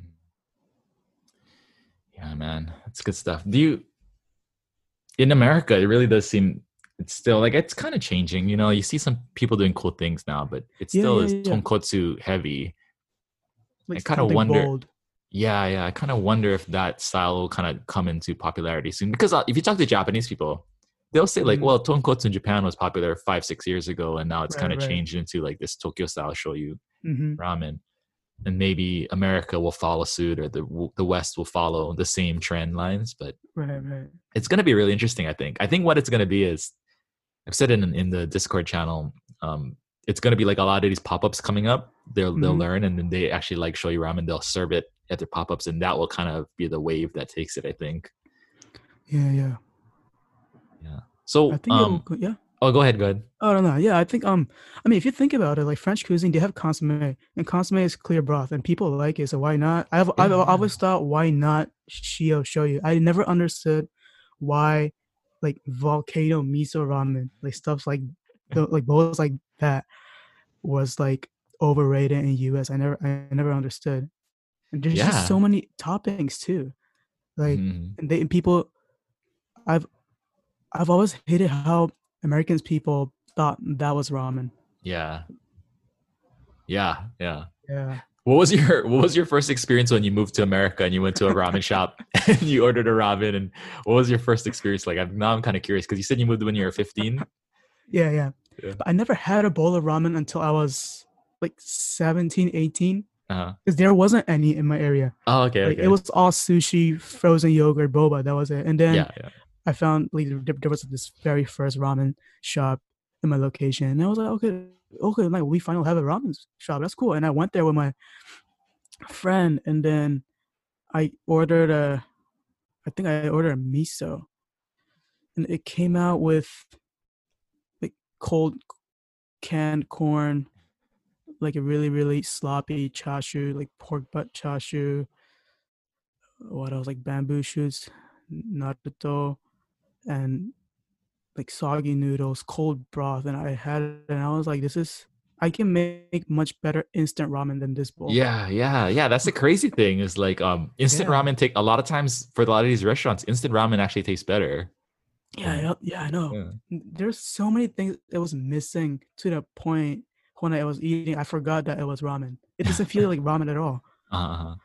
Yeah, man, that's good stuff. Do you? In America, it really does seem. It's still like it's kind of changing, you know. You see some people doing cool things now, but it still yeah, yeah, is yeah. tonkotsu heavy. Like I kind of wonder. Bold. Yeah, yeah. I kind of wonder if that style will kind of come into popularity soon. Because uh, if you talk to Japanese people, they'll say like, mm-hmm. "Well, tonkotsu in Japan was popular five, six years ago, and now it's right, kind of right. changed into like this Tokyo style shoyu mm-hmm. ramen." And maybe America will follow suit, or the the West will follow the same trend lines. But right, right. it's going to be really interesting. I think. I think what it's going to be is. I've said it in, in the Discord channel. Um, it's going to be like a lot of these pop-ups coming up. They'll mm-hmm. they'll learn, and then they actually like shoyu ramen. They'll serve it at their pop-ups, and that will kind of be the wave that takes it. I think. Yeah, yeah, yeah. So, I think um, it'll, yeah. Oh, go ahead. Go ahead. Oh no, no, yeah. I think um, I mean, if you think about it, like French cuisine, they have consommé, and consommé is clear broth, and people like it. So why not? I've yeah. I've always thought, why not shio shoyu? I never understood why. Like volcano miso ramen, like stuff like the, like bowls like that was like overrated in U S. I never I never understood. And there's just Yeah. so many toppings too. Like Mhm. and they and people I've I've always hated how Americans people thought that was ramen. Yeah. Yeah. Yeah. Yeah. What was your what was your first experience when you moved to America and you went to a ramen shop and you ordered a ramen, and what was your first experience like? I'm, now I'm kind of curious because you said you moved when you were fifteen. Yeah, yeah. Yeah. But I never had a bowl of ramen until I was like seventeen, eighteen. Uh-huh. Because there wasn't any in my area. Oh, okay, Like okay. it was all sushi, frozen yogurt, boba. That was it. And then Yeah, yeah. I found like there, there was this very first ramen shop in my location, and I was like, okay, okay, like we finally have a ramen shop. That's cool. And I went there with my friend, and then I ordered a, I think I ordered a miso, and it came out with like cold canned corn, like a really really sloppy chashu, like pork butt chashu. What else? Like bamboo shoots, natto, and like soggy noodles, cold broth, and I had it, and I was like, this is I can make much better instant ramen than this bowl. Yeah, yeah, yeah. That's the crazy thing is like um instant Yeah. ramen take a lot of times for a lot of these restaurants, instant ramen actually tastes better. Yeah, than- yeah, yeah, I know. yeah. There's so many things that was missing to the point when I was eating, I forgot that it was ramen. It doesn't feel like ramen at all. Uh-huh.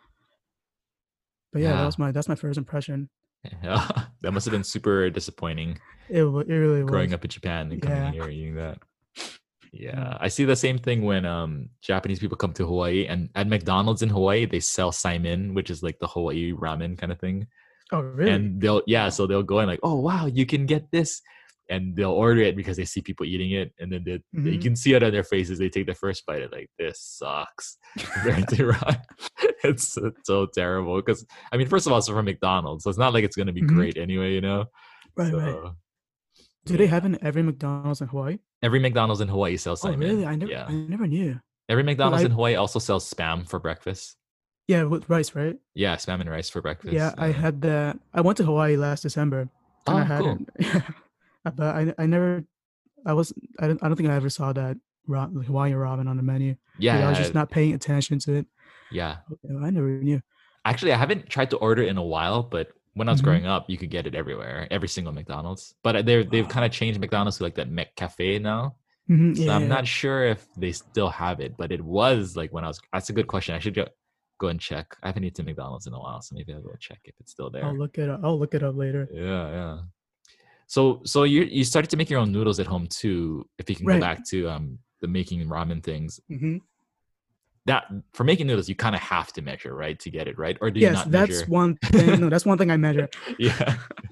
But yeah, that Yeah. was my that's my first impression. Yeah. That must have been super disappointing It wa- it really was. growing up in Japan and coming Yeah. here and eating that. Yeah, I see the same thing when um Japanese people come to Hawaii, and at McDonald's in Hawaii they sell saimin, which is like the Hawaii ramen kind of thing. Oh really? And they'll yeah, so they'll go in like, oh wow, you can get this, and they'll order it because they see people eating it, and then they you Mhm. can see it on their faces. They take the first bite, and like this sucks compared to ramen. It's so, so terrible because I mean, first of all, it's from McDonald's, so it's not like it's gonna be Mhm. great anyway, you know. Right, So, right. Do they have it in every McDonald's in Hawaii? every McDonald's in Hawaii sells Oh saimin. really? I never Yeah. I never knew. Every McDonald's I- in Hawaii also sells spam for breakfast. Yeah, with rice, right? Yeah, spam and rice for breakfast. Yeah, I had that. I went to Hawaii last December, and I Oh, had cool. it. But I I never I was I don't I don't think I ever saw that ra- Hawaiian ramen on the menu. Yeah, Maybe I was yeah, just not paying attention to it. yeah. Okay, I never knew. Actually, I haven't tried to order it in a while, but when I was Mhm. growing up, you could get it everywhere, every single McDonald's. But they're they've Wow. kind of changed McDonald's to like that McCafe now. Mhm, So yeah, I'm yeah. not sure if they still have it, but it was like when I was. That's a good question. I should go go and check. I haven't eaten McDonald's in a while, so maybe I'll go check if it's still there. I'll look it up. I'll look it up later. Yeah, yeah. So so you you started to make your own noodles at home too. If you can Right. go back to um the making ramen things, Mhm. that for making noodles you kind of have to measure, right, to get it right, or do you Yes, not that's measure? one thing. No, that's one thing I measure. Yeah.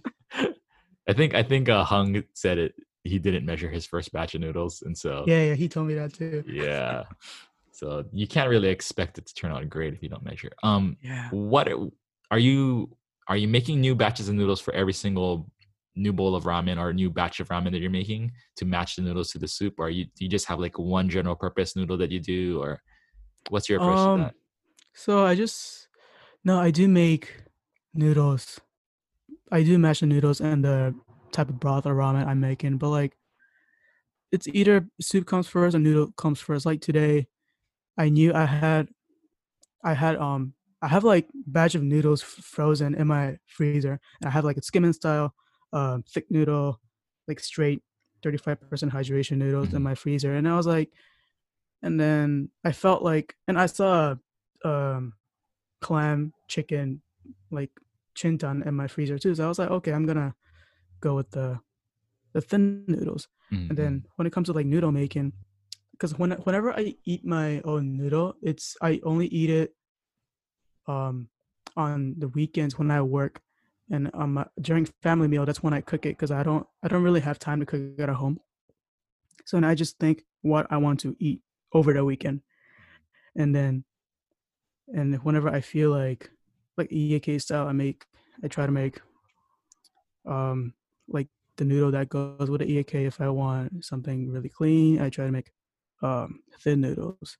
I think I think uh, Hung said it. He didn't measure his first batch of noodles, and so Yeah, yeah, he told me that too. yeah. So you can't really expect it to turn out great if you don't measure. Um, Yeah. what are you are you making new batches of noodles for every single new bowl of ramen or new batch of ramen that you're making to match the noodles to the soup, or you do you just have like one general purpose noodle that you do, or what's your approach to Um. that? So I just no, I do make noodles. I do mash the noodles and the type of broth or ramen I'm making, but like it's either soup comes first or noodle comes first. Like today, I knew I had I had um I have like batch of noodles f- frozen in my freezer, and I have like a skimming style, um, thick noodle, like straight thirty-five percent hydration noodles in Mhm. my freezer, and I was like, and then I felt like, and I saw, um, clam chicken, like chintan in my freezer too, so I was like, okay, I'm gonna go with the the thin noodles, and Mhm. then when it comes to like noodle making, because when whenever I eat my own noodle, it's I only eat it um on the weekends when I work, and um uh, during family meal that's when I cook it because I don't I don't really have time to cook it at home. So then I just think what I want to eat over the weekend, and then and whenever I feel like like E A K style, I make I try to make um like the noodle that goes with the E A K. If I want something really clean, I try to make um thin noodles.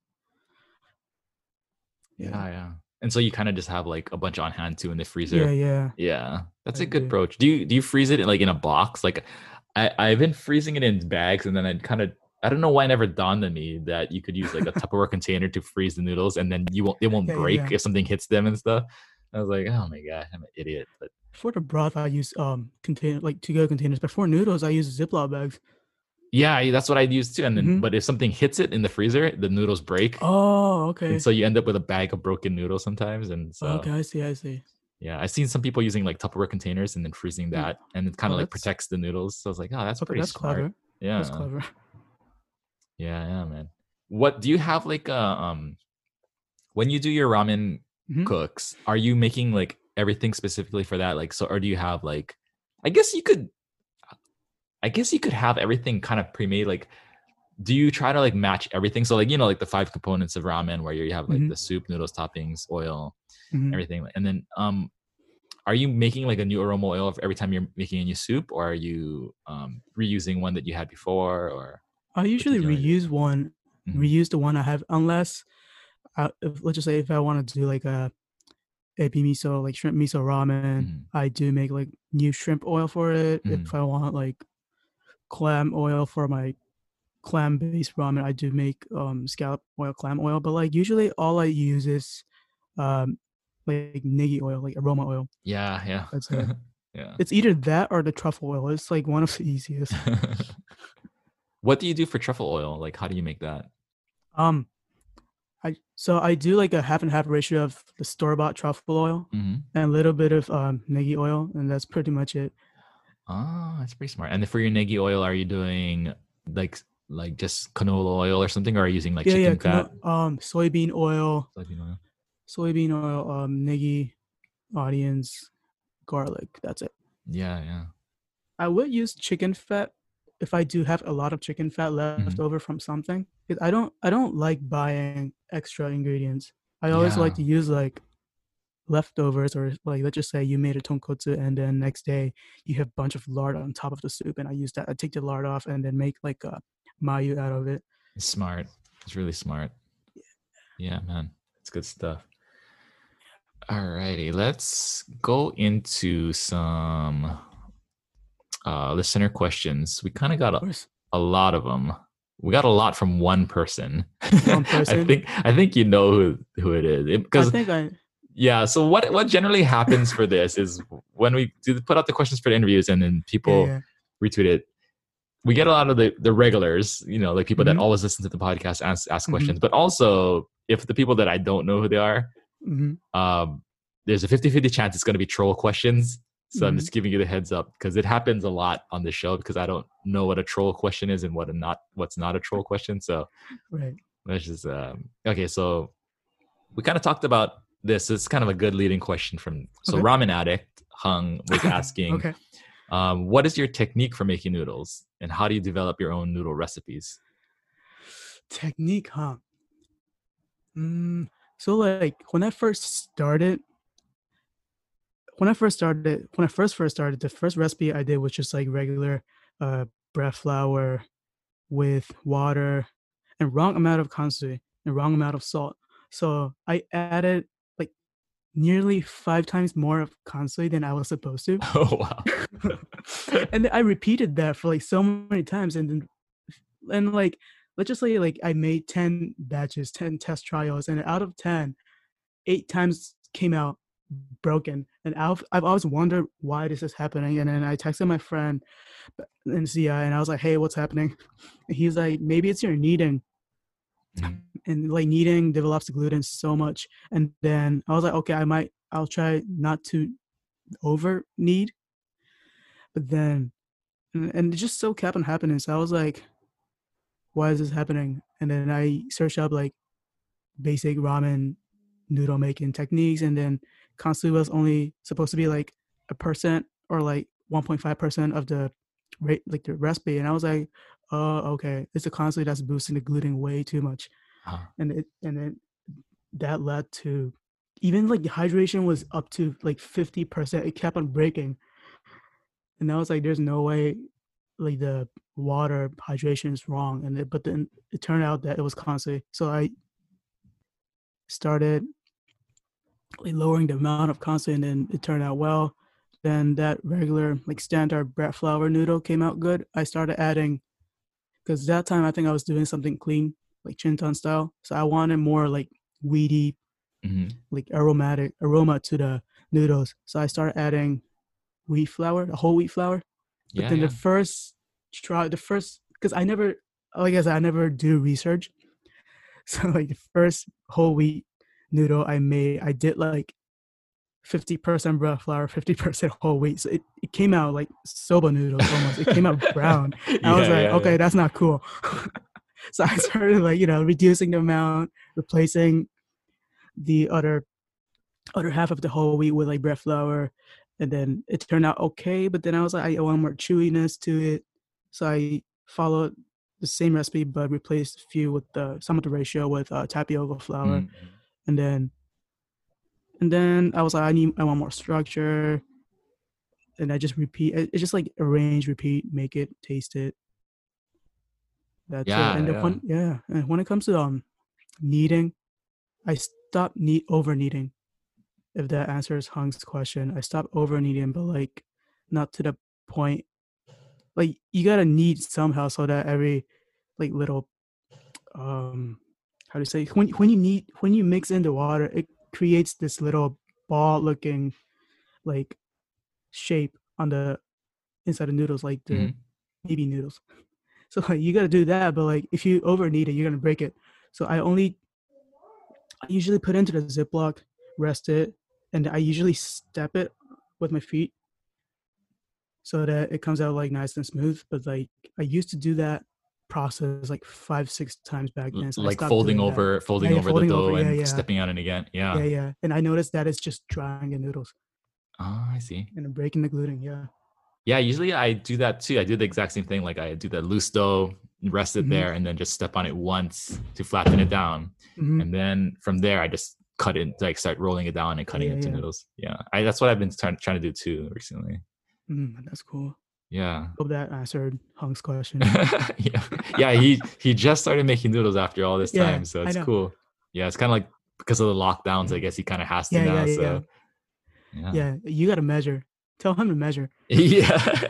Yeah, yeah. And so you kind of just have like a bunch on hand too in the Yeah, freezer. yeah. Yeah, that's I a good do. approach. Do you do you freeze it like in a box? Like I I've been freezing it in bags, and then I kind of I don't know why it never dawned on me that you could use like a Tupperware container to freeze the noodles, and then you won't it won't Yeah, yeah, break yeah. if something hits them and stuff. I was like, oh my god, I'm an idiot. But For the broth, I use um container like to go containers. But for noodles, I use Ziploc bags. yeah, that's what I'd use too. And then, Mm-hmm. but if something hits it in the freezer, the noodles break, Oh, and okay. so you end up with a bag of broken noodles sometimes. And so Okay, I see, I see. yeah, I've seen some people using like Tupperware containers and then freezing Mm. that, and it kind Oh, of like that's protects the noodles. So I was like, oh, that's okay. pretty That's smart. clever. That's Yeah, clever. yeah, yeah, man. What do you have like a um when you do your ramen Mm-hmm. cooks, are you making like everything specifically for that? Like, so, or do you have like, I guess you could, I guess you could have everything kind of pre-made. Like, do you try to like match everything? So like, you know, like the five components of ramen where you have like Mm-hmm. the soup, noodles, toppings, oil, Mm-hmm. everything. And then, um, are you making like a new aroma oil every time you're making a new soup, or are you um, reusing one that you had before, or I what do usually you generally do? reuse one, Mhm. reuse the one I have, unless I, if, let's just say if I wanted to do like a ebi miso, like shrimp miso ramen, Mhm. I do make like new shrimp oil for it. Mhm. If I want like clam oil for my clam based ramen, I do make um scallop oil, clam oil. But like usually all I use is um like negi oil, like aroma oil. Yeah, That's yeah, it. yeah. It's either that or the truffle oil. It's like one of the easiest. What do you do for truffle oil? Like, how do you make that? Um, I so I do like a half and half ratio of the store bought truffle oil Mm-hmm. and a little bit of um negi oil, and that's pretty much it. Oh, that's pretty smart. And then for your negi oil, are you doing like like just canola oil or something, or are you using like Yeah, yeah. chicken Cano- fat? um, soybean oil, Soybean oil? soybean oil, um, negi, onions, garlic. That's it. Yeah, yeah. I would use chicken fat if I do have a lot of chicken fat Mm-hmm. left over from something. 'Cause I don't I don't like buying extra ingredients. I always like Yeah, to use like leftovers, or like let's just say you made a tonkotsu and then next day you have a bunch of lard on top of the soup, and I use that. I take the lard off and then make like a mayu out of it. it's smart. It's really smart. Yeah, man. It's good stuff. Alrighty, let's go into some uh, listener questions. We kind of got Of a, course, a lot of them. We got a lot from one person. one I person. think I think you know who who it is I because think I. yeah. So what what generally happens for this is when we do put out the questions for the interviews and then Yeah, people yeah. retweet it, we get a lot of the the regulars, you know, like people that Mm-hmm, always listen to the podcast, ask ask mm-hmm, questions. But also if the people that I don't know who they are, mm-hmm, um, there's a fifty-fifty chance it's going to be troll questions. So I'm mm-hmm. just giving you the heads up because it happens a lot on the show because I don't know what a troll question is and what a not what's not a troll question. So Right. let's just um, okay. So we kind of talked about this. It's kind of a good leading question from so Okay. Ramen Addict Hung was asking, Okay. um, what is your technique for making noodles and how do you develop your own noodle recipes? Technique, huh? Mm, so like when I first started, when I first started, when I first first started, the first recipe I did was just like regular uh bread flour with water and wrong amount of consomme and wrong amount of salt. So I added like nearly five times more of consomme than I was supposed to. Oh wow. And then I repeated that for like so many times, and then and like let's just say like I made ten batches, ten test trials, and out of ten, eight times came out broken. And I've, I've always wondered why this is happening. And then I texted my friend in C I and I was like, hey, what's happening? And he's like, maybe it's your kneading. Mhm. And like kneading develops the gluten so much. And then I was like, okay, I might, I'll try not to over knead. But then, and, and it just so kept on happening. So I was like, why is this happening? And then I searched up like basic ramen noodle making techniques, and then constantly was only supposed to be like a percent or like one point five percent of the rate, like the recipe. And I was like, oh, okay, it's a constantly that's boosting the gluten way too much. Huh. And it and then that led to even like the hydration was up to like fifty percent. It kept on breaking. And I was like, there's no way like the water hydration is wrong. And it, but then it turned out that it was constantly. So I started like lowering the amount of consomme, and then it turned out well. Then that regular like standard bread flour noodle came out good. I started adding because that time I think I was doing something clean, like Chinton style. So I wanted more like weedy, Mm-hmm. like aromatic aroma to the noodles. So I started adding wheat flour, the whole wheat flour. But Yeah, then yeah. the first try, the first, because I never, like I said, I never do research. So like the first whole wheat noodle I made, I did like fifty percent bread flour, fifty percent whole wheat. So it, it came out like soba noodles almost. It came out brown. I was Yeah, like, yeah, okay, yeah. that's not cool. So I started like, you know, reducing the amount, replacing the other other half of the whole wheat with like bread flour. And then it turned out okay. But then I was like, I want more chewiness to it. So I followed the same recipe, but replaced a few with the some of the ratio with uh, tapioca flour. Mm-hmm. And then and then I was like, I need I want more structure. And I just repeat it, it's just like arrange, repeat, make it, taste it. That's it. Yeah, And then yeah. when yeah, and when it comes to um kneading, I stopped knead over kneading. If that answers Hung's question, I stopped over kneading, but like not to the point. Like you gotta knead somehow so that every like little um how do you say when when you knead when you mix in the water, it creates this little ball looking like shape on the inside of noodles, like the Mm-hmm. baby noodles. So like you gotta do that, but like if you over knead it, you're gonna break it. So I only I usually put it into the Ziploc, rest it, and I usually step it with my feet so that it comes out like nice and smooth. But like I used to do that process like five, six times back L- then. So I like stopped folding doing that. over, Yeah, folding yeah, over the folding over. dough Yeah, and yeah, stepping on it again. yeah, Yeah. yeah. And I noticed that it's just drying the noodles Oh, I see. and breaking the gluten. Yeah. Yeah, usually I do that too. I do the exact same thing. Like I do the loose dough, rest it Mm-hmm. there, and then just step on it once to flatten it down. Mm-hmm. And then from there, I just cut it, like start rolling it down and cutting Yeah, it into yeah. noodles. Yeah, I, that's what I've been trying trying to do too recently. Mm, that's cool. Yeah. Hope that answered Hung's question. yeah, yeah. He he just started making noodles after all this Yeah, time, so I it's know. cool. Yeah, it's kind of like because of the lockdowns. I guess he kind of has to Yeah, yeah, now. yeah, So yeah, yeah. You gotta measure. Tell him to measure. yeah,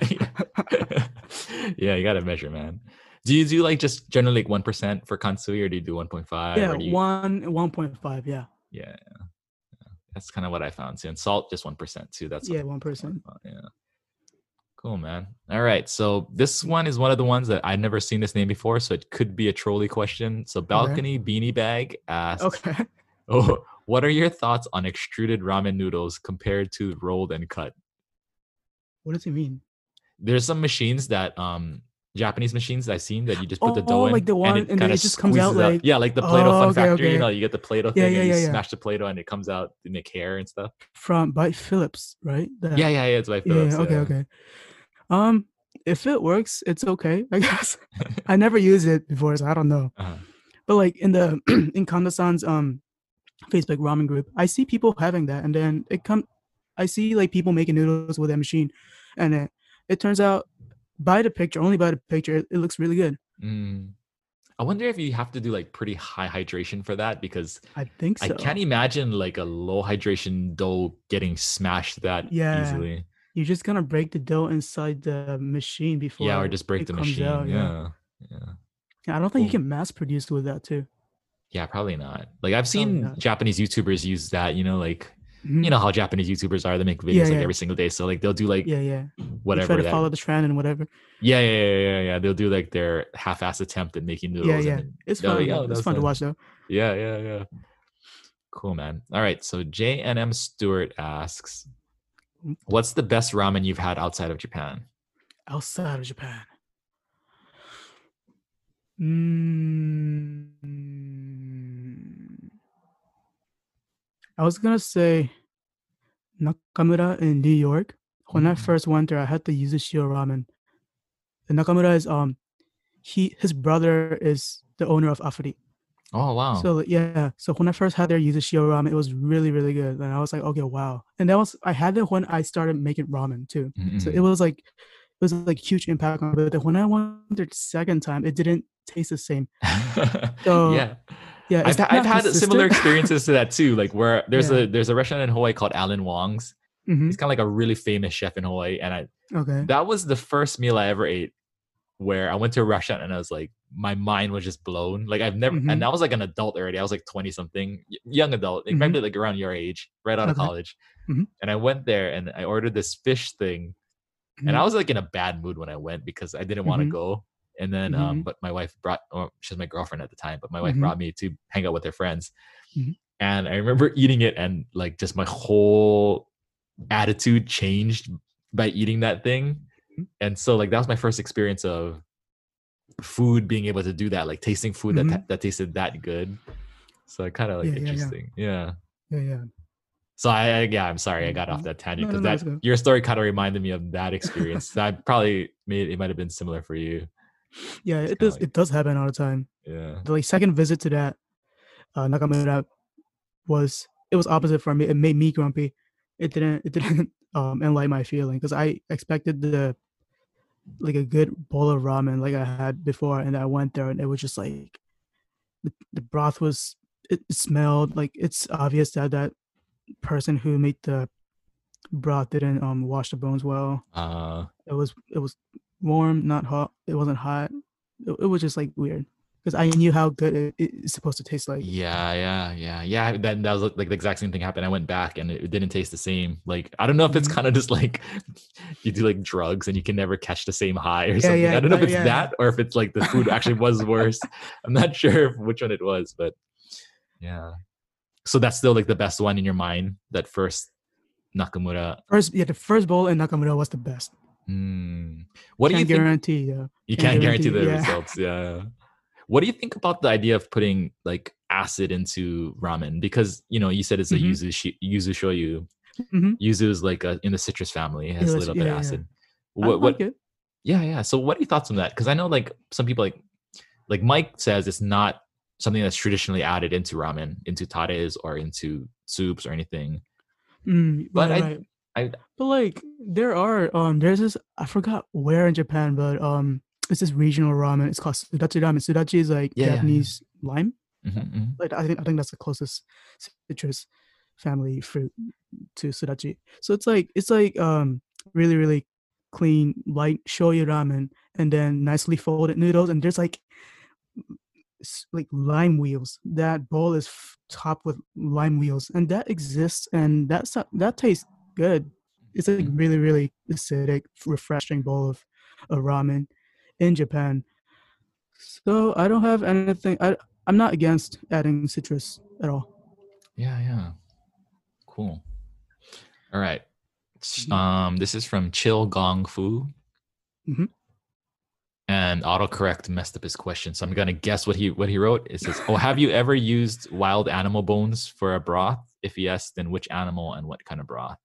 yeah. You gotta measure, man. Do you do like just generally like one percent for kansui, or do you do one point five, Yeah, or do you? one one point five. Yeah, Yeah, that's kind of what I found too. And salt just one percent too. That's yeah, what one what person. I found. Yeah. Cool, man. All right. So this one is one of the ones that I've never seen this name before. So it could be a trolley question. So Balcony Beanie Bag asks, Okay. oh, what are your thoughts on extruded ramen noodles compared to rolled and cut? What does he mean? There's some machines that um Japanese machines that I've seen that you just put the Oh, dough like in the and one, it and then kind it of just comes out squeezes out. like. Yeah, like the Play-Doh Oh, Fun okay, Factory, you okay. know, you get the Play-Doh Yeah, thing yeah, and you yeah, yeah. smash the Play-Doh and it comes out to make hair and stuff. From by Philips, right? That, Yeah, yeah, yeah. It's by yeah, Philips. yeah. Okay, Yeah. okay. Um, if it works, it's okay, I guess. I never used it before, so I don't know. uh-huh. But like in the in Kanda-san's um Facebook ramen group, I see people having that, and then it come, I see like people making noodles with that machine, and it, it turns out by the picture, only by the picture, it, it looks really good. Mm. I wonder if you have to do like pretty high hydration for that, because I think I so. can't imagine like a low hydration dough getting smashed that Yeah, easily. you're just gonna break the dough inside the machine before Yeah, or just break it the comes machine. out. Yeah. Yeah. Yeah. Yeah, I don't think you Cool. can mass produce with that too. Yeah, probably not. Like I've Probably seen not. Japanese YouTubers use that, you know, like Mhm. you know how Japanese YouTubers are, they make videos Yeah, like yeah. every single day. So like they'll do like Yeah, yeah. They whatever try to that follow the trend and whatever. yeah, yeah, yeah, yeah, yeah. They'll do like their half-ass attempt at making Yeah, noodles. yeah. And then It's they'll fun like, though. oh, It's that's fun to fun. watch though. Yeah, yeah, yeah. Cool, man. All right. So J N M Stewart asks, what's the best ramen you've had outside of Japan? Outside of Japan. Mm, I was gonna say Nakamura in New York. When I Mm. first went there, I had to use the Shio ramen. And Nakamura is um he his brother is the owner of Afuri. Oh, wow. So yeah, so when I first had their Yuzu Shio ramen, it was really really good, and I was like, okay, wow. And that was I had it when I started making ramen too. Mm-mm. So it was like it was like huge impact on it. But when I went there the second time, it didn't taste the same. So yeah. yeah, I've, it's I've not had consistent. similar experiences to that too. Like where there's Yeah. a there's a restaurant in Hawaii called Alan Wong's. Mhm. He's kind of like a really famous chef in Hawaii, and I Okay. that was the first meal I ever ate where I went to a restaurant and I was like, my mind was just blown. Like I've never, Mm-hmm. and I was like an adult already. I was like twenty something, young adult, like Mm-hmm. maybe like around your age, right out of Okay. college. Mm-hmm. And I went there and I ordered this fish thing. And I was like in a bad mood when I went because I didn't want to Mm-hmm. go. And then, um, Mm-hmm. but my wife brought, or she's my girlfriend at the time, but my wife Mm-hmm. brought me to hang out with her friends. Mm-hmm. And I remember eating it and like just my whole attitude changed by eating that thing. And so like that was my first experience of food being able to do that, like tasting food Mm-hmm. that that tasted that good. So I kind of like Yeah, yeah, yeah. interesting. Yeah. Yeah, yeah. So I, I yeah, I'm sorry I got off Mhm. that tangent No, no, because no, that it's good. your story kind of reminded me of that experience. So I probably made it might have been similar for you. Yeah, It's it kinda does. like, It does happen all the time. yeah. The like second visit to that uh, Nakamura was it was opposite for me. It made me grumpy. It didn't. It didn't um enlighten my feeling because I expected the like a good bowl of ramen like I had before, and I went there and it was just like the, the broth was. It smelled like it's obvious that that person who made the broth didn't um wash the bones well. Uh It was it was warm, not hot. It wasn't hot. It, it was just like weird because I knew how good it, it's supposed to taste like. yeah, yeah, yeah, yeah. Then that was like the exact same thing happened. I went back and it, it didn't taste the same. Like I don't know if it's Mhm. kind of just like you do like drugs and you can never catch the same high or Yeah, something. yeah, I don't know if uh, it's yeah. that or if it's like the food actually was worse. I'm not sure which one it was, but yeah. So that's still like the best one in your mind. That first Nakamura. First, yeah, the first bowl in Nakamura was the best. Hmm. What do you Can't think? guarantee. Yeah, You can't guarantee the Yeah, results. Yeah. What do you think about the idea of putting like acid into ramen? Because you know, you said it's a Mhm. yuzu shi- yuzu shoyu. hmm Yuzu is like a, in the citrus family. It yeah, has a that's- little yeah, bit of yeah. acid. I What like what it. yeah, yeah. So what are your thoughts on that? Because I know like some people like like Mike says it's not something that's traditionally added into ramen, into tares or into soups or anything. Mm, But right, I right. I But like, there are um, there's this I forgot where in Japan, but um, it's this regional ramen. It's called sudachi ramen. Sudachi is like yeah, yeah, yeah. Japanese lime. hmm hmm Like I think I think that's the closest citrus family fruit to sudachi. So it's like it's like um really really clean light shoyu ramen and then nicely folded noodles and there's like s- like lime wheels. That bowl is f- topped with lime wheels and that exists and that's not- that tastes good. It's like really really acidic, refreshing bowl of, of ramen in Japan. So I don't have anything. I I'm not against adding citrus at all. Yeah, yeah. Cool. All right. S- Mhm. Um, this is from Chill Gong Fu, Mhm. and autocorrect messed up his question, so I'm gonna guess what he what he wrote. It says, "Oh, have you ever used wild animal bones for a broth? If yes, then which animal and what kind of broth?"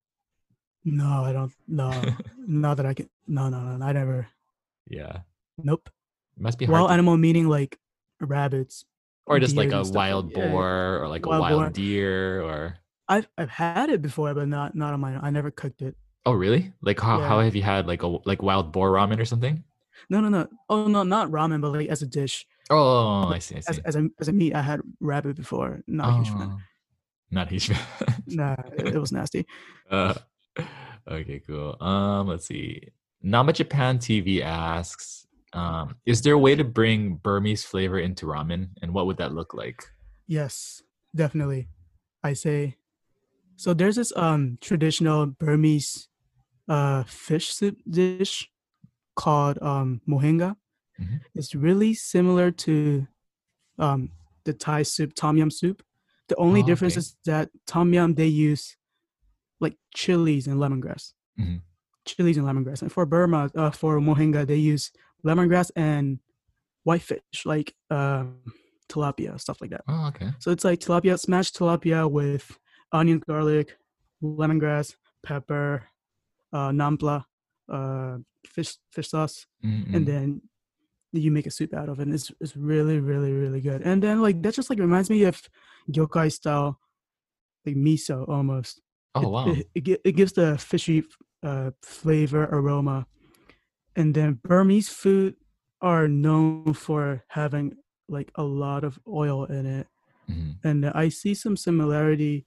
No, I don't. No, not that I can. No, no, no. I never. Yeah, Nope. it must be hard Wild to, animal meaning like rabbits, or just like deers, a and stuff like wild yeah. boar or like a Wild wild boar. deer or. I've I've had it before, but not not on my. I never cooked it. Oh, really? Like how how Yeah. have you had like a like wild boar ramen or something? No, no, no. Oh no, not ramen, but like as a dish. Oh, I But see, I as see. as a as a meat, I had rabbit before. Not a huge fan. Oh, not huge. Nah, it, it was nasty. uh, okay, cool. Um, let's see. Nama Japan T V asks, um, is there a way to bring Burmese flavor into ramen, and what would that look like? Yes, definitely. I say. So there's this um traditional Burmese uh fish soup dish called um mohinga. Mhm. It's really similar to um the Thai soup, tom yum soup. The only Oh, difference okay. is that tom yum they use like chilies and lemongrass, Mhm. chilies and lemongrass. And for Burma, uh, for mohinga, they use lemongrass and whitefish, like um, tilapia, stuff like that. Oh, okay. So it's like tilapia, smashed tilapia with onion, garlic, lemongrass, pepper, uh, nampla, uh, fish fish sauce, and Mm-mm. then you make a soup out of it. And it's it's really really really good. And then like that just like reminds me of gyokai style like miso almost. Oh, It wow. it it, gi- it gives the fishy uh, flavor aroma. And then Burmese food are known for having like a lot of oil in it. Mhm. And I see some similarity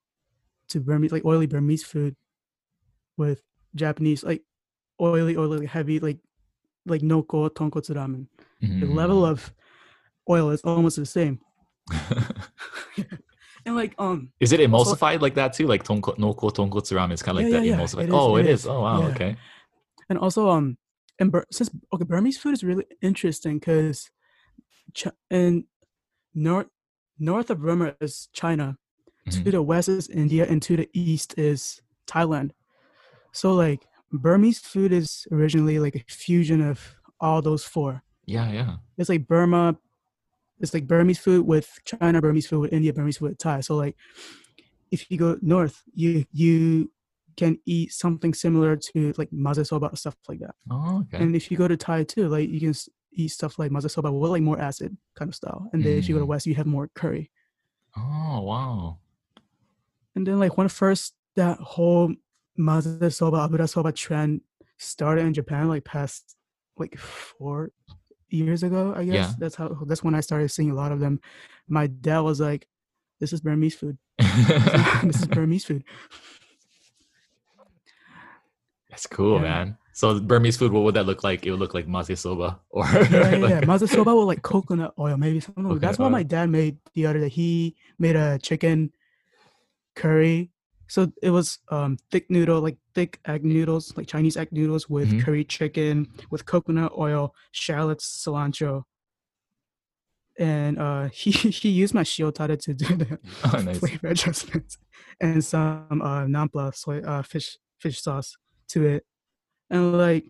to Burmese like oily Burmese food with Japanese like oily oily heavy like like noko tonkotsu ramen. The level Mm. of oil is almost the same. And like um Is it also emulsified like that too? Like tonko, noko tonkotsu ramen is kind of yeah like yeah that yeah emulsified. it is Oh, it it is. is Oh, wow. yeah. Okay. And also um and Bur- since okay Burmese food is really interesting because Ch- in north north of Burma is China, to Hmm. the west is India, and to the east is Thailand. So like Burmese food is originally like a fusion of all those four. Yeah, yeah. It's like Burma, it's like Burmese food with China, Burmese food with India, Burmese food with Thai. So like if you go north, you you can eat something similar to like maze soba stuff like that. Oh, okay. And if you go to Thai too, like you can eat stuff like maze soba with like more acid kind of style. And then if you go to Mm. west, you have more curry. Oh, wow. And then like when first that whole maze soba, abura soba trend started in Japan, like past like four years ago, I Yeah. guess. That's how that's when I started seeing a lot of them. My dad was like, "This is Burmese food. This is, this is Burmese food." That's cool, Yeah, man. So Burmese food, what would that look like? It would look like maze soba or yeah, yeah. yeah. like Maze soba with like coconut oil, maybe something. Like, that's coconut what my oil. dad made the other day. He made a chicken curry. So it was um thick noodle, like thick egg noodles, like Chinese egg noodles with Hmm. curry chicken, with coconut oil, shallots, cilantro, and uh, he he used my shiotare to do the Oh, nice. flavor adjustments and some uh, nampla soy uh, fish fish sauce to it, and like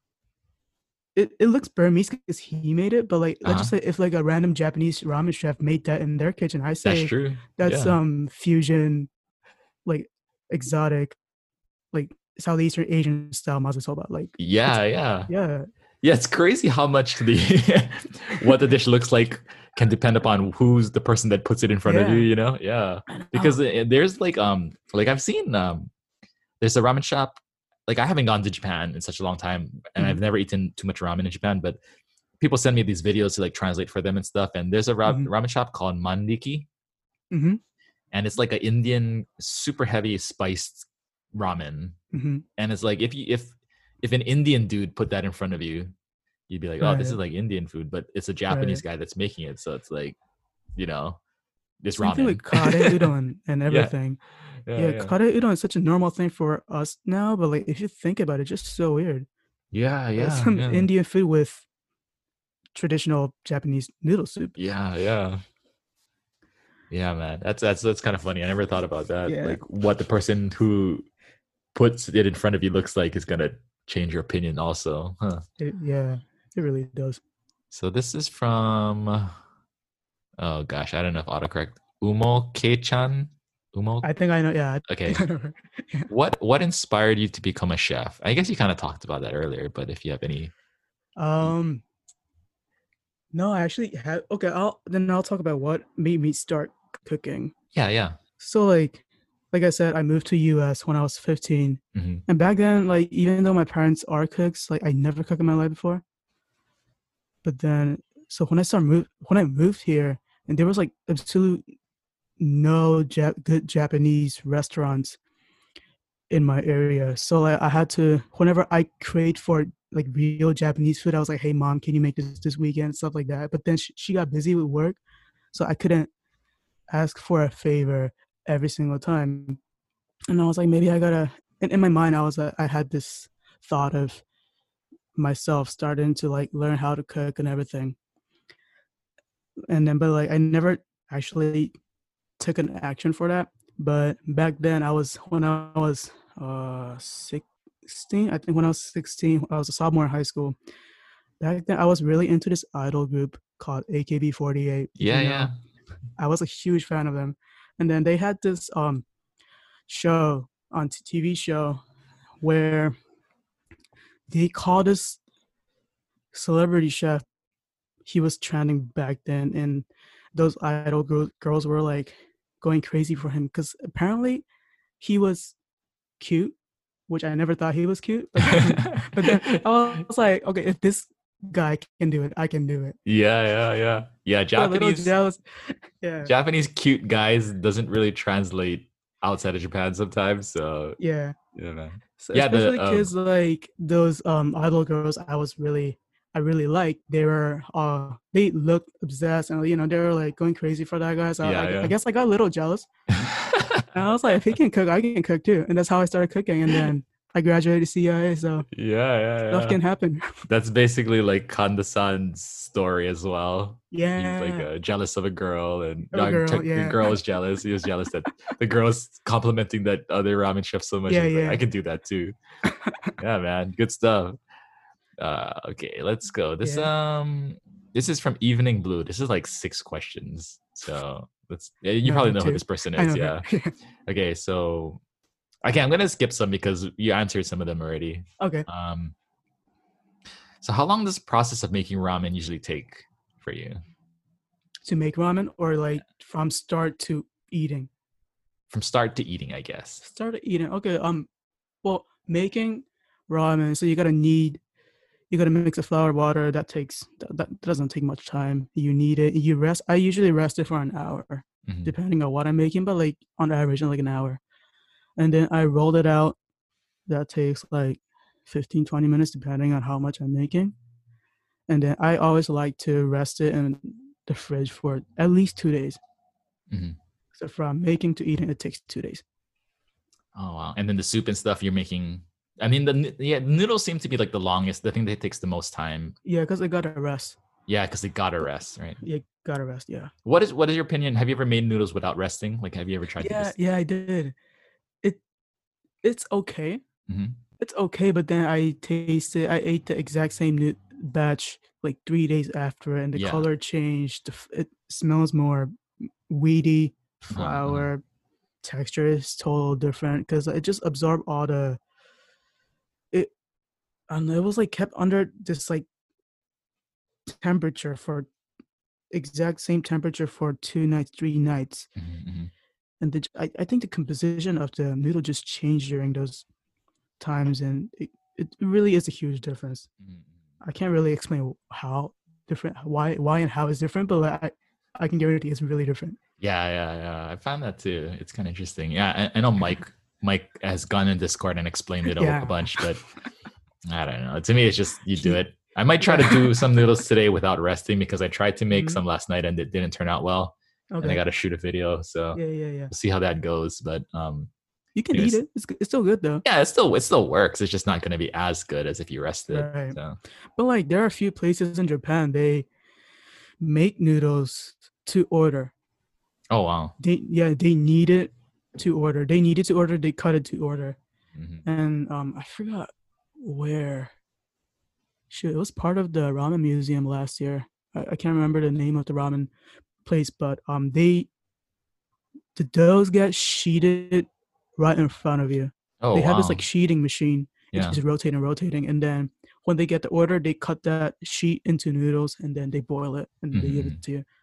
it, it looks Burmese because he made it, but like let's Uh-huh. just say if like a random Japanese ramen chef made that in their kitchen, I That's say true. that's Yeah. um fusion, like exotic, like Southeastern Asian style mazo soba. Like it's Yeah, yeah. yeah Yeah, it's crazy how much the what the dish looks like can depend upon who's the person that puts it in front of you, yeah you know? Yeah. I Because know. it- there's like um like I've seen um there's a ramen shop, like I haven't gone to Japan in such a long time and I've Mm-hmm, never eaten too much ramen in Japan, but people send me these videos to like translate for them and stuff, and there's a ra- mm-hmm, ramen shop called Mandiki, mm-hmm, and it's like an Indian super heavy spiced ramen, mm-hmm. and it's like if you if if an Indian dude put that in front of you, you'd be like, oh, this is Right, like Indian food, but it's a Japanese right. guy that's making it, so it's like, you know, this Same thing ramen. with kare udon and Yeah, everything. yeah, Yeah, yeah, kare udon is such a normal thing for us now, but like if you think about it, it's just so weird. yeah, Like yeah, some yeah, Indian food with traditional Japanese noodle soup. yeah, yeah. Yeah, man, that's that's that's kind of funny. I never thought about that. Yeah, Like, what the person who puts it in front of you looks like is gonna change your opinion, also. Huh. it, yeah, it really does. So this is from, oh gosh, I don't know if autocorrect. Umo K-chan. Umo. I think I know. Yeah, I Okay. think I know. Her. Yeah. What what inspired you to become a chef? I guess you kind of talked about that earlier, but if you have any, Um, no, I actually had. Okay, I'll then I'll talk about what made me start cooking. yeah, yeah. So like, like I said, I moved to U S when I was fifteen, Hmm. and back then, like even though my parents are cooks, like I never cooked in my life before. But then, so when I started move when I moved here, and there was like absolute no Jap- good Japanese restaurants in my area. So like I had to whenever I crave for like real Japanese food, I was like, "Hey mom, can you make this this weekend?" Stuff like that. But then she, she got busy with work, so I couldn't ask for a favor every single time. And I was like, maybe I gotta. And in my mind, I was like, I had this thought of myself starting to like learn how to cook and everything. And then, but like I never actually took an action for that. But back then, I was when I was uh sixteen. I think when I was sixteen, I was a sophomore in high school. Back then, I was really into this idol group called A K B forty-eight. If Yeah, you yeah. know, I was a huge fan of them. And then they had this um show on t- TV show where they called this celebrity chef. He was trending back then, and those idol gr- girls were like going crazy for him because apparently he was cute, which I never thought he was cute. But then, but then I was like, okay, if this guy can do it, I can do it. Yeah, yeah, yeah. Yeah, So a little Japanese jealous. Yeah, Japanese cute guys doesn't really translate outside of Japan sometimes. So Yeah. yeah, man. So Yeah, the especially um, kids like those um idol girls I was really I really liked. They were uh they looked obsessed and you know they were like going crazy for that guy. So I, I yeah, guess I got a little jealous. yeah. And I was like, if he can cook, I can cook too. And that's how I started cooking. And then I graduated to C I A, so Yeah, yeah, stuff yeah. can happen. That's basically like Kanda-san's story as well. He's like Yeah. uh, jealous of a girl, and Oh young girl, the yeah. girl was jealous. He was jealous that the girl was complimenting that other ramen chef so much. Yeah, And he's like, I yeah. can do that too. Yeah, man, good stuff. Uh, okay, let's go. This Yeah. um, this is from Evening Blue. This is like six questions, so let's. Yeah, you No, probably her know who too. this person I is. know her. Yeah. Okay, so okay, I'm gonna skip some because you answered some of them already. Okay. Um, so how long does the process of making ramen usually take for you? To make ramen or like from start to eating? From start to eating, I guess. Start to eating. Okay. Um well making ramen, so you gotta need you gotta mix the flour, water. That takes that, that doesn't take much time. You need it. You rest. I usually rest it for an hour, Mm-hmm. depending on what I'm making, but like on average, like an hour. And then I rolled it out. That takes like fifteen, twenty minutes, depending on how much I'm making. And then I always like to rest it in the fridge for at least two days. Mm-hmm. So from making to eating, it takes two days. Oh wow! And then the soup and stuff you're making. I mean, the yeah noodles seem to be like the longest. The thing that takes the most time. Yeah, because I gotta rest. Yeah, because they gotta rest, right? Yeah, gotta rest. Yeah. What is what is your opinion? Have you ever made noodles without resting? Like, have you ever tried to Yeah, just? yeah, I did. It it's okay. Mm-hmm. It's okay, but then I tasted. I ate the exact same new batch like three days after, and the Yeah. color changed. It smells more weedy. Uh-huh. Flour texture is total different because it just absorbed all the. It, and it was like kept under this like temperature for exact same temperature for two nights, three nights, Mm-hmm. and the I, I think the composition of the noodle just changed during those times, and it, it really is a huge difference. Mm-hmm. I can't really explain how different, why, why and how it's different, but I, I can guarantee it's really different. Yeah, yeah, yeah. I found that too. It's kind of interesting. Yeah, I, I know Mike. Mike has gone in Discord and explained it a, Yeah. a bunch, but I don't know. To me, it's just you do He- it. I might try to do some noodles today without resting because I tried to make Mhm. some last night and it didn't turn out well. And I Okay. got to shoot a video, so Yeah, yeah, yeah. we'll see how that goes. But um, You can Anyways. eat it. It's, it's still good though. yeah, it still it still works. It's just not going to be as good as if you rested. Right. So But like there are a few places in Japan, they make noodles to order. oh wow. They yeah, they need it to order. They needed to order, they cut it to order. Mhm. And um I forgot where. Shoot, it was part of the ramen museum last year. I, I can't remember the name of the ramen place, but um they the doughs get sheeted right in front of you. Oh They have wow. this like sheeting machine. It's Yeah. just rotating, rotating, and then when they get the order, they cut that sheet into noodles and then they boil it and they give Mhm. it to you.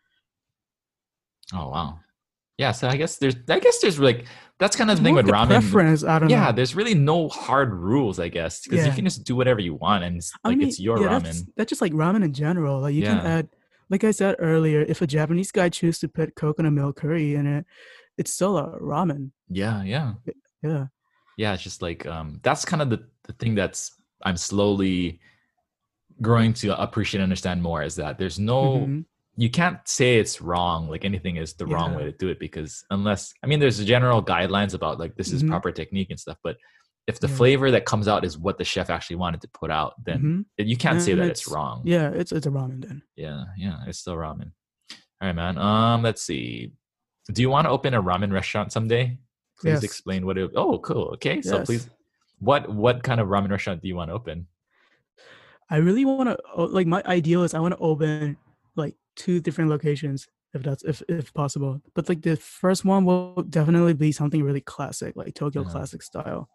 Oh wow. Yeah. So I guess there's I guess there's like that's kind of It's the thing more with of the ramen. preference. I don't Yeah, know. there's really no hard rules, I guess, because you Yeah. can just do whatever you want, and it's I like mean, it's your yeah, ramen. that's that's just like ramen in general. Like you can Yeah. add, like I said earlier, if a Japanese guy chooses to put coconut milk curry in it, it's still a ramen. Yeah, yeah, Yeah. yeah. It's just like um, that's kind of the the thing that's I'm slowly growing to appreciate and understand more is that there's no Mhm. you can't say it's wrong, like anything is the wrong way Yeah. to do it, because unless I mean there's general guidelines about like this is Mhm. proper technique and stuff, but if the Yeah. flavor that comes out is what the chef actually wanted to put out, then Mhm. you can't say And that it's, it's wrong. yeah, it's it's a ramen then. Yeah, yeah, it's still ramen. All right, man. Um, let's see. Do you want to open a ramen restaurant someday? Please Yes. explain what it. Oh, cool. Okay, so Yes. please, what what kind of ramen restaurant do you want to open? I really want to like my ideal is I want to open like two different locations if that's if if possible. But like the first one will definitely be something really classic, like Tokyo Uh-huh. classic style.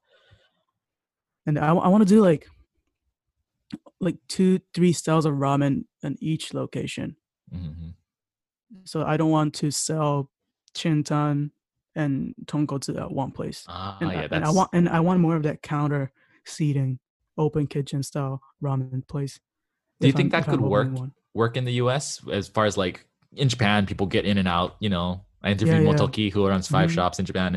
And I, I want to do like like two three styles of ramen in each location. Mm-hmm. So I don't want to sell chintan and tonkotsu at one place. Ah, And, yeah, I, and I that's want and I want more of that counter seating, open kitchen style ramen place. Do you if think I'm- that if I'm could work opening one. work in the U S as far as like in Japan, people get in and out, you know. I interviewed Yeah, yeah. Motoki who runs five Mhm. shops in Japan, and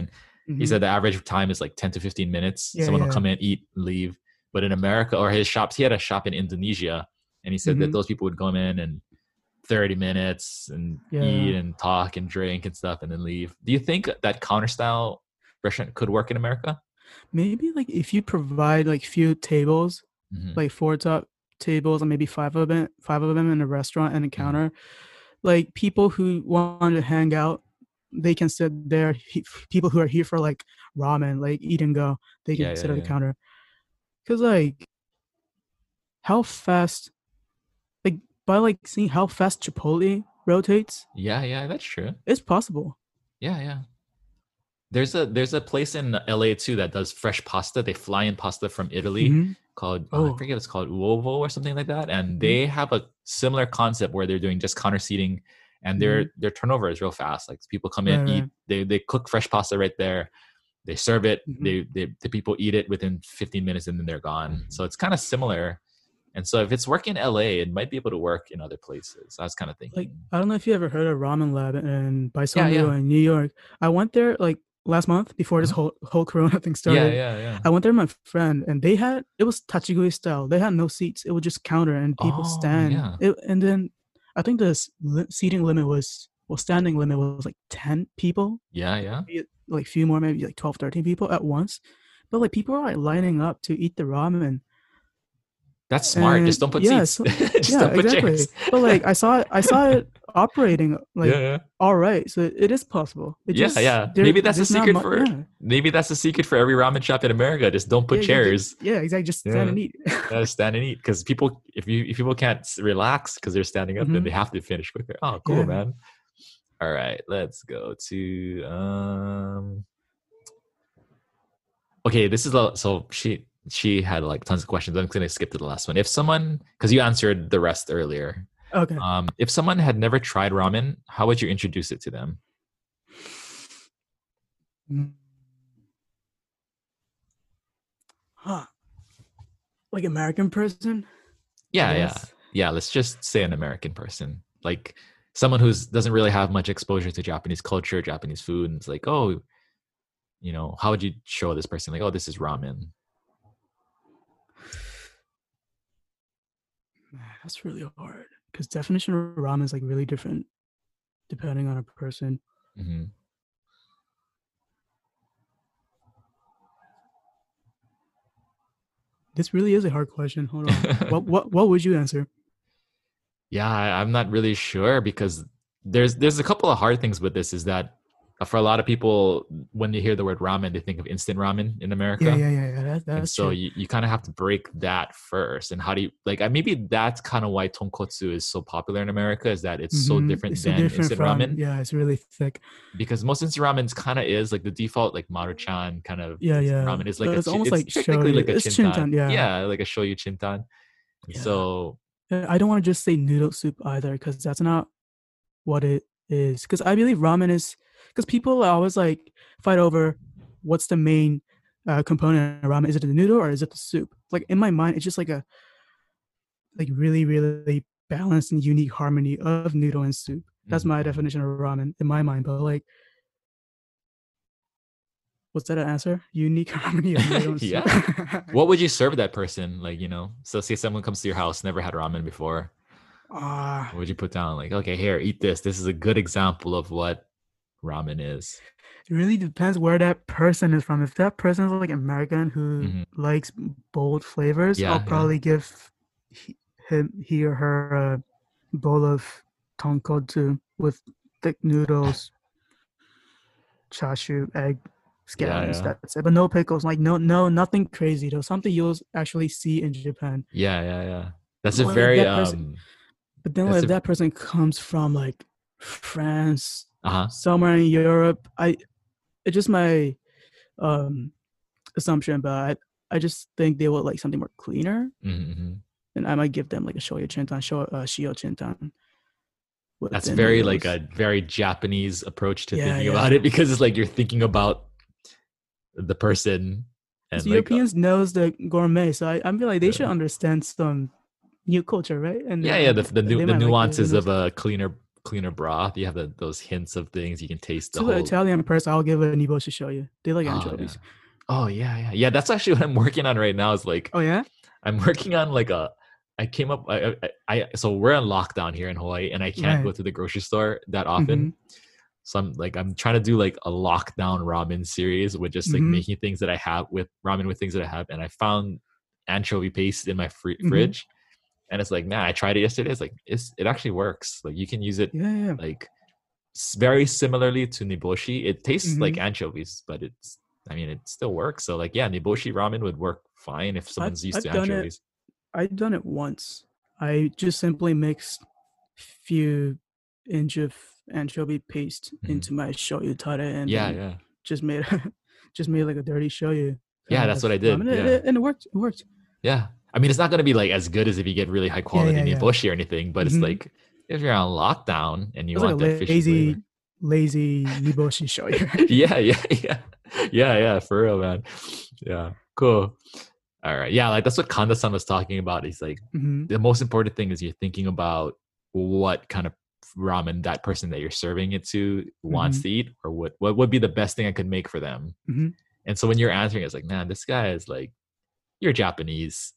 He Mm-hmm. said the average time is like ten to fifteen minutes. Yeah, Someone will yeah. come in, eat, leave. But in America, or his shops, he had a shop in Indonesia, and he said that Mm-hmm. those people would come in and thirty minutes and Yeah. eat and talk and drink and stuff and then leave. Do you think that counter style restaurant could work in America? Maybe like if you provide like few tables, Mm-hmm. like four top tables and maybe five of them, five of them in a restaurant and a Mm-hmm. counter, like people who want to hang out, they can sit there. He, people who are here for like ramen, like eat and go, they Yeah, can yeah, sit at the yeah. counter. Cause like how fast, like by like seeing how fast Chipotle rotates, Yeah, yeah, that's true. it's possible. Yeah, yeah. There's a there's a place in L A too that does fresh pasta. They fly in pasta from Italy Mm-hmm. called oh, I Oh, forget what it's called, Uovo or something like that. And Mhm. they have a similar concept where they're doing just counter seating, and their Mhm. their turnover is real fast. Like people come in, right, eat, right. they they cook fresh pasta right there. They serve it. Mhm. They they the people eat it within fifteen minutes and then they're gone. So it's kind of similar. And so if it's working in L A, it might be able to work in other places. I was kind of Like thinking. I don't know if you ever heard of Ramen Lab in Yeah, Baisandu yeah. in New York. I went there like last month before this Uh-huh. whole whole Corona thing Yeah, started. yeah, yeah. I went there with my friend, and they had it was Tachigui style. They had no seats. It was just counter, and people Oh, stand. yeah. It, and then I think the s- li- seating limit was well, standing limit was like ten people, Yeah, yeah. maybe, like few more, maybe like twelve, thirteen people at once. But like people are like lining up to eat the ramen. That's smart. Just And don't put yeah, seats. so, Just yeah, don't put exactly. chairs. But like I saw it, I saw it operating like Yeah, yeah. all right. So it is possible. It Yeah, just yeah. there, Maybe that's the there's not secret much. for Yeah, maybe that's the secret for every ramen shop in America. Just don't put yeah, yeah, chairs. yeah, yeah, exactly. Just stand Yeah. and eat. Yeah, stand and eat. Because people, if you if people can't s- relax because they're standing up, then Mhm. they have to finish quicker. Oh, cool, Yeah. man. All right, let's go to um. Okay, this is a, so she she had like tons of questions. I'm gonna skip to the last one. If someone, because you answered the rest earlier, Okay. um, if someone had never tried ramen, how would you introduce it to them? Mm. Huh. Like American person. Yeah, yeah, guess. yeah. Let's just say an American person, like someone who's doesn't really have much exposure to Japanese culture, Japanese food, and it's like, oh, you know, how would you show this person like, oh, this is ramen? Man, that's really hard because definition of ramen is like really different depending on a person. hmm This really is a hard question. Hold on. what what what would you answer? Yeah, I, I'm not really sure because there's there's a couple of hard things with this. Is that uh, for a lot of people, when they hear the word ramen, they think of instant ramen in America. Yeah, yeah, yeah, yeah. That, And that's so true. you, you kind of have to break that first. And how do you like? uh, Maybe that's kind of why tonkotsu is so popular in America. Is that it's so Mhm. different It's so than different instant from ramen? yeah. It's really thick. Because most instant ramens kind of is like the default like maruchan kind of Yeah, instant yeah. ramen is like Uh, a it's chi- almost it's like technically shoyu. like a It's chintan. chintan. Yeah, Yeah, like a shoyu chintan. And yeah. so Uh, I don't want to just say noodle soup either because that's not what it is. Because I believe ramen is because people always like fight over what's the main uh, component of ramen. Is it the noodle or is it the soup? Like in my mind, it's just like a like really really balanced and unique harmony of noodle and soup. That's my Mhm. definition of ramen in my mind. But like, was that an answer? Unique harmony of noodle and soup. Yeah. What would you serve that person? Like, you know, so say someone comes to your house, never had ramen before. Ah, What would you put down? Like, okay, here, eat this. This is a good example of what ramen is. it really depends where that person is from. If that person is like American who Mhm. likes bold flavors, Yeah, I'll yeah. probably give he, him, he or her a bowl of tonkotsu with thick noodles, chashu, egg, scallions. yeah. That's it. But no pickles. Like no, no, nothing crazy though. Something you'll actually see in Japan. Yeah, yeah, yeah. That's a Well, if very that person, um but then that's if a that person comes from like France, uh-huh. somewhere in Europe, I it's just my um assumption, but I, I just think they would like something more cleaner, Mm-hmm. and I might give them like a shoyu chintan, show uh, shio chintan with That's the very like noodles. a very Japanese approach to Yeah, thinking yeah. about it because it's like you're thinking about the person and Because like Europeans knows the gourmet, so I, I feel like they should Yeah. understand some new culture, right? And yeah, then yeah, the the, nu- they the might like the nuances noodles. of a cleaner cleaner broth. You have the, those hints of things. You can taste the To whole. the Italian person, I'll give a niboshi shoyu. They like Oh, yeah. anchovies. Oh yeah, yeah, yeah. That's actually what I'm working on right now. Is like Oh yeah. I'm working on like a. I came up. I, I, I so we're on lockdown here in Hawaii, and I can't Right. go to the grocery store that often. Mm-hmm. So I'm like I'm trying to do like a lockdown ramen series with just like Mm-hmm. making things that I have with ramen with things that I have, and I found anchovy paste in my fr- Mm-hmm. fridge, and it's like, man, I tried it yesterday. It's like it's it actually works. Like you can use it Yeah, yeah. like s- very similarly to niboshi. It tastes Mm-hmm. like anchovies, but it's I mean it still works. So like yeah, niboshi ramen would work fine if I've someone's used I've to done it. anchovies. I've done it once. I just simply mixed few inch of anchovy paste Mhm. into my shoyu tare and Yeah, then yeah, just made just made like a dirty shoyu. yeah. kind That's of what I did. ramen, Yeah. and, and it worked. It worked. Yeah. I mean, it's not going to be like as good as if you get really high quality yeah, yeah. niboshi or anything, but it's Mhm. like if you're on lockdown and you It's like a want that fishy lazy, flavor. lazy niboshi shoyu. Yeah, yeah, yeah. Yeah, yeah, for real, man. Yeah. Cool. All right. Yeah, like that's what Kanda-san was talking about. He's like, hmm the most important thing is you're thinking about what kind of ramen that person that you're serving it to wants Mhm. to eat, or what what would be the best thing I could make for them. Mhm. And so when you're answering, it's like, man, this guy is like, you're Japanese.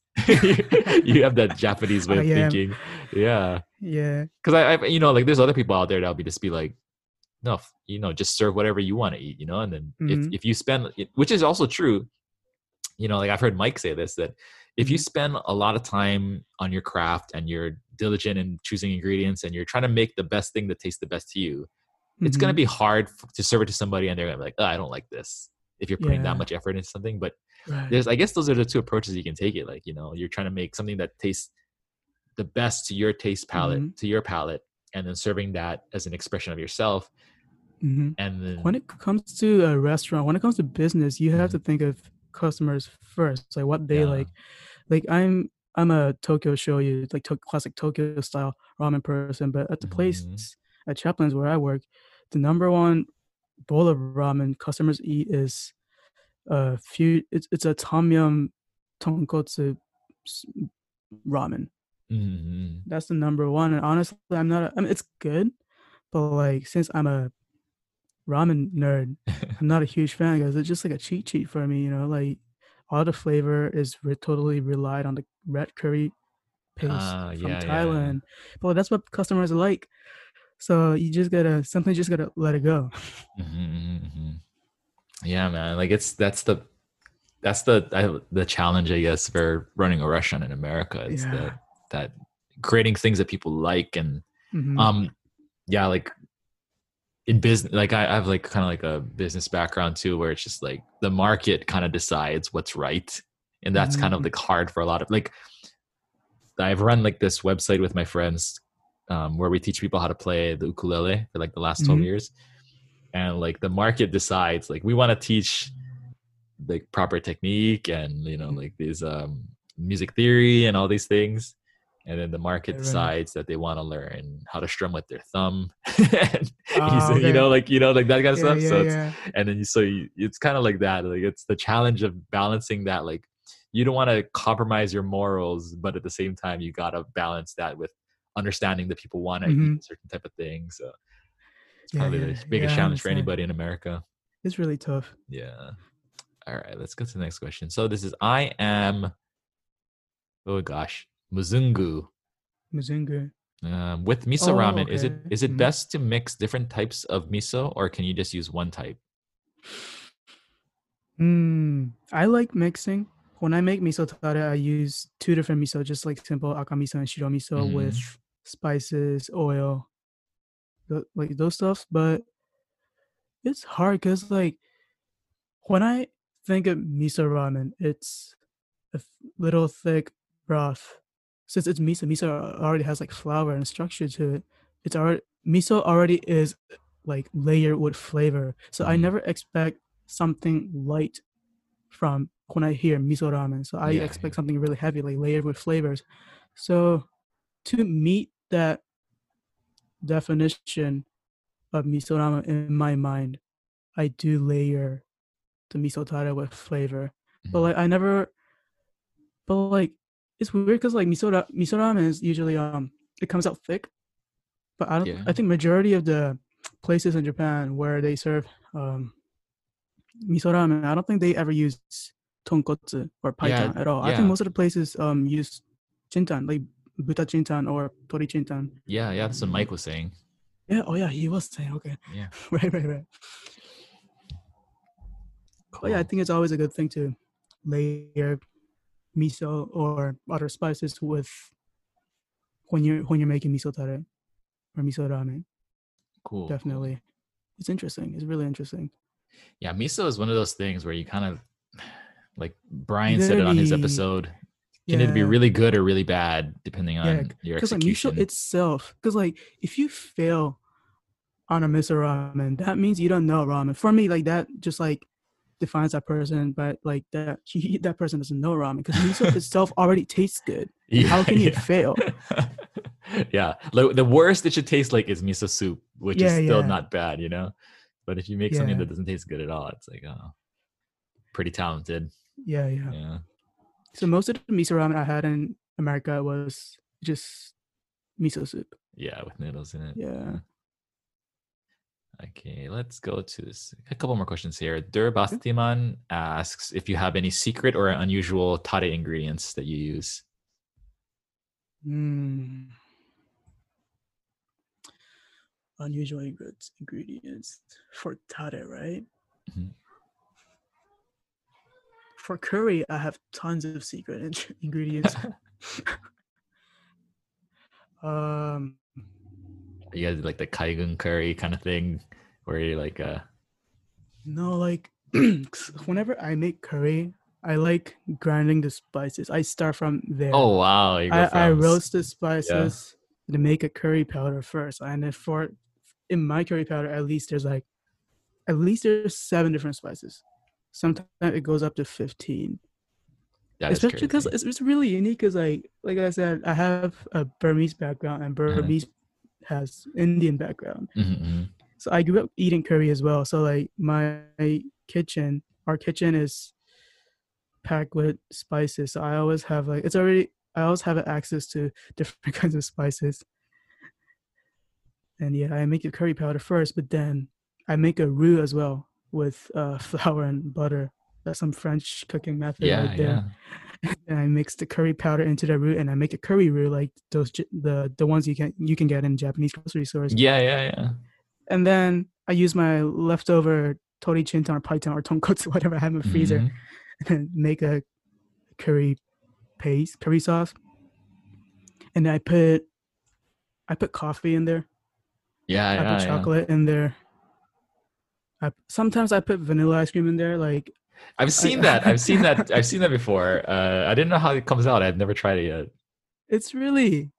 You have that Japanese way I of am. thinking. Yeah. Yeah. Because I, I, you know, like there's other people out there that'll be just be like, no, f- you know, just serve whatever you want to eat, you know. And then if Mhm. if you spend, which is also true, you know, like I've heard Mike say this, that if you Mhm. spend a lot of time on your craft and you're diligent in choosing ingredients and you're trying to make the best thing that tastes the best to you, it's going to Mhm. be hard f- to serve it to somebody and they're going to be like, oh, I don't like this, if you're putting that Yeah. much effort into something. But Right. there's, I guess those are the two approaches you can take it. Like, you know, you're trying to make something that tastes the best to your taste palette, Mhm. to your palate, and then serving that as an expression of yourself. Mhm. And then When it comes to a restaurant, when it comes to business, you have Mhm. to think of customers first, like what they Yeah. like. Like I'm I'm a Tokyo shoyu, like to- classic Tokyo style ramen person, but at the place Mhm. at Chaplin's where I work, the number one bowl of ramen customers eat is a few. It's it's a tom yum tonkotsu s- ramen. Mhm. That's the number one. And honestly, I'm not. A, I mean, it's good, but like since I'm a ramen nerd, I'm not a huge fan because it's just like a cheat sheet for me. You know, like all the flavor is re- totally relied on the red curry paste Ah, from yeah, yeah. Thailand. But that's what customers like. So you just gotta something just gotta let it go. Mhm, mhm. Yeah, man. Like it's that's the that's the I, the challenge, I guess, for running a restaurant in America. It's Yeah. that that creating things that people like, and hmm um, yeah, like in business, like I, I have like kind of like a business background too, where it's just like the market kind of decides what's right, and that's kind of hmm like hard for a lot of like. I've run like this website with my friends, um, where we teach people how to play the ukulele for like the last twelve hmm years, and like the market decides like we want to teach like proper technique and you know like these um music theory and all these things, and then the market Right, right. decides that they want to learn how to strum with their thumb and you Oh, say, you okay. know like you know like that kind of Yeah, stuff. yeah, So it's yeah. and then you so you, it's kind of like that, like it's the challenge of balancing that. Like you don't want to compromise your morals, but at the same time you got to balance that with understanding that people want to eat hmm a certain type of thing. So it's Yeah, probably yeah, the biggest yeah. I challenge for understand. anybody in America. It's really tough. Yeah. All right, let's go to the next question. So this is I am oh gosh, Muzungu. Muzungu. Um, with miso Oh, ramen, is it okay. is it hmm best to mix different types of miso, or can you just use one type? Mm, I like mixing. When I make miso tare, I use two different miso, just like simple aka miso and shiro miso with Mm-hmm. spices, oil, th- like those stuffs. But it's hard because like when I think of miso ramen, it's a th- little thick broth. Since it's miso, miso already has like flour and structure to it. It's already miso already is like layered with flavor. So I Mm-hmm. never expect something light from when I hear miso ramen. So I Yeah, expect something really heavy, like layered with flavors. So to meet that definition of miso ramen in my mind, I do layer the miso tare with flavor. yeah. But like I never, but like it's weird because like miso ra- miso ramen is usually um it comes out thick, but I don't. Yeah. I think majority of the places in Japan where they serve um, miso ramen, I don't think they ever use tonkotsu or Yeah. paitan at all. I think Yeah. most of the places um use chintan, like buta chintan or tori chintan. Yeah. Yeah. That's what Mike was saying. Yeah. Oh yeah, he was saying okay. Yeah. right, right, right. Cool. But yeah, I think it's always a good thing to layer miso or other spices with when you're when you're making miso tare or miso ramen. Cool. Definitely, cool. It's interesting. It's really interesting. Yeah, miso is one of those things where you kind of, like Brian said it on his episode, can yeah. either be really good or really bad depending on yeah, your because like execution. miso itself, because like if you fail on a miso ramen, that means you don't know ramen. For me, like that just like defines that person, but like that he, that person doesn't know ramen because miso itself already tastes good. Yeah, How can you yeah. fail? Yeah, like, the worst it should taste like is miso soup, which Yeah, is still yeah. not bad, you know. But if you make something Yeah. that doesn't taste good at all, it's like, oh, pretty talented. Yeah, yeah. Yeah. So most of the miso ramen I had in America was just miso soup. Yeah, with noodles in it. Yeah. Okay, let's go to this. A couple more questions here. Durbastiman asks if you have any secret or unusual tare ingredients that you use. Mm. Unusual ingredients for tare, right? Mm-hmm. For curry, I have tons of secret ingredients. um, You guys like the kaigun curry kind of thing, where you're like, uh, no, like whenever I make curry, I like grinding the spices. I start from there. oh wow, you go I, from, I roast the spices yeah. to make a curry powder first, and then for in my curry powder, at least there's like at least there's seven different spices. Sometimes it goes up to fifteen. That Especially because it's, it's really unique. Because like like I said, I have a Burmese background, and Burmese uh-huh. has Indian background. Mm-hmm. So I grew up eating curry as well. So like my kitchen, our kitchen is packed with spices. So I always have like it's already I always have access to different kinds of spices. And yeah, I make the curry powder first, but then I make a roux as well with uh, flour and butter. That's some French cooking method yeah, right there. Yeah. And I mix the curry powder into the roux, and I make a curry roux like those the the ones you can you can get in Japanese grocery stores. Yeah, yeah, yeah. And then I use my leftover tori chintan or paitan or tonkotsu, whatever I have in my freezer, mm-hmm. and make a curry paste, curry sauce. And I put I put coffee in there. Yeah, I yeah, put chocolate yeah. in there. I, sometimes I put vanilla ice cream in there. Like I've seen I, that. I've seen that. I've seen that before. Uh, I didn't know how it comes out. I've never tried it yet. It's really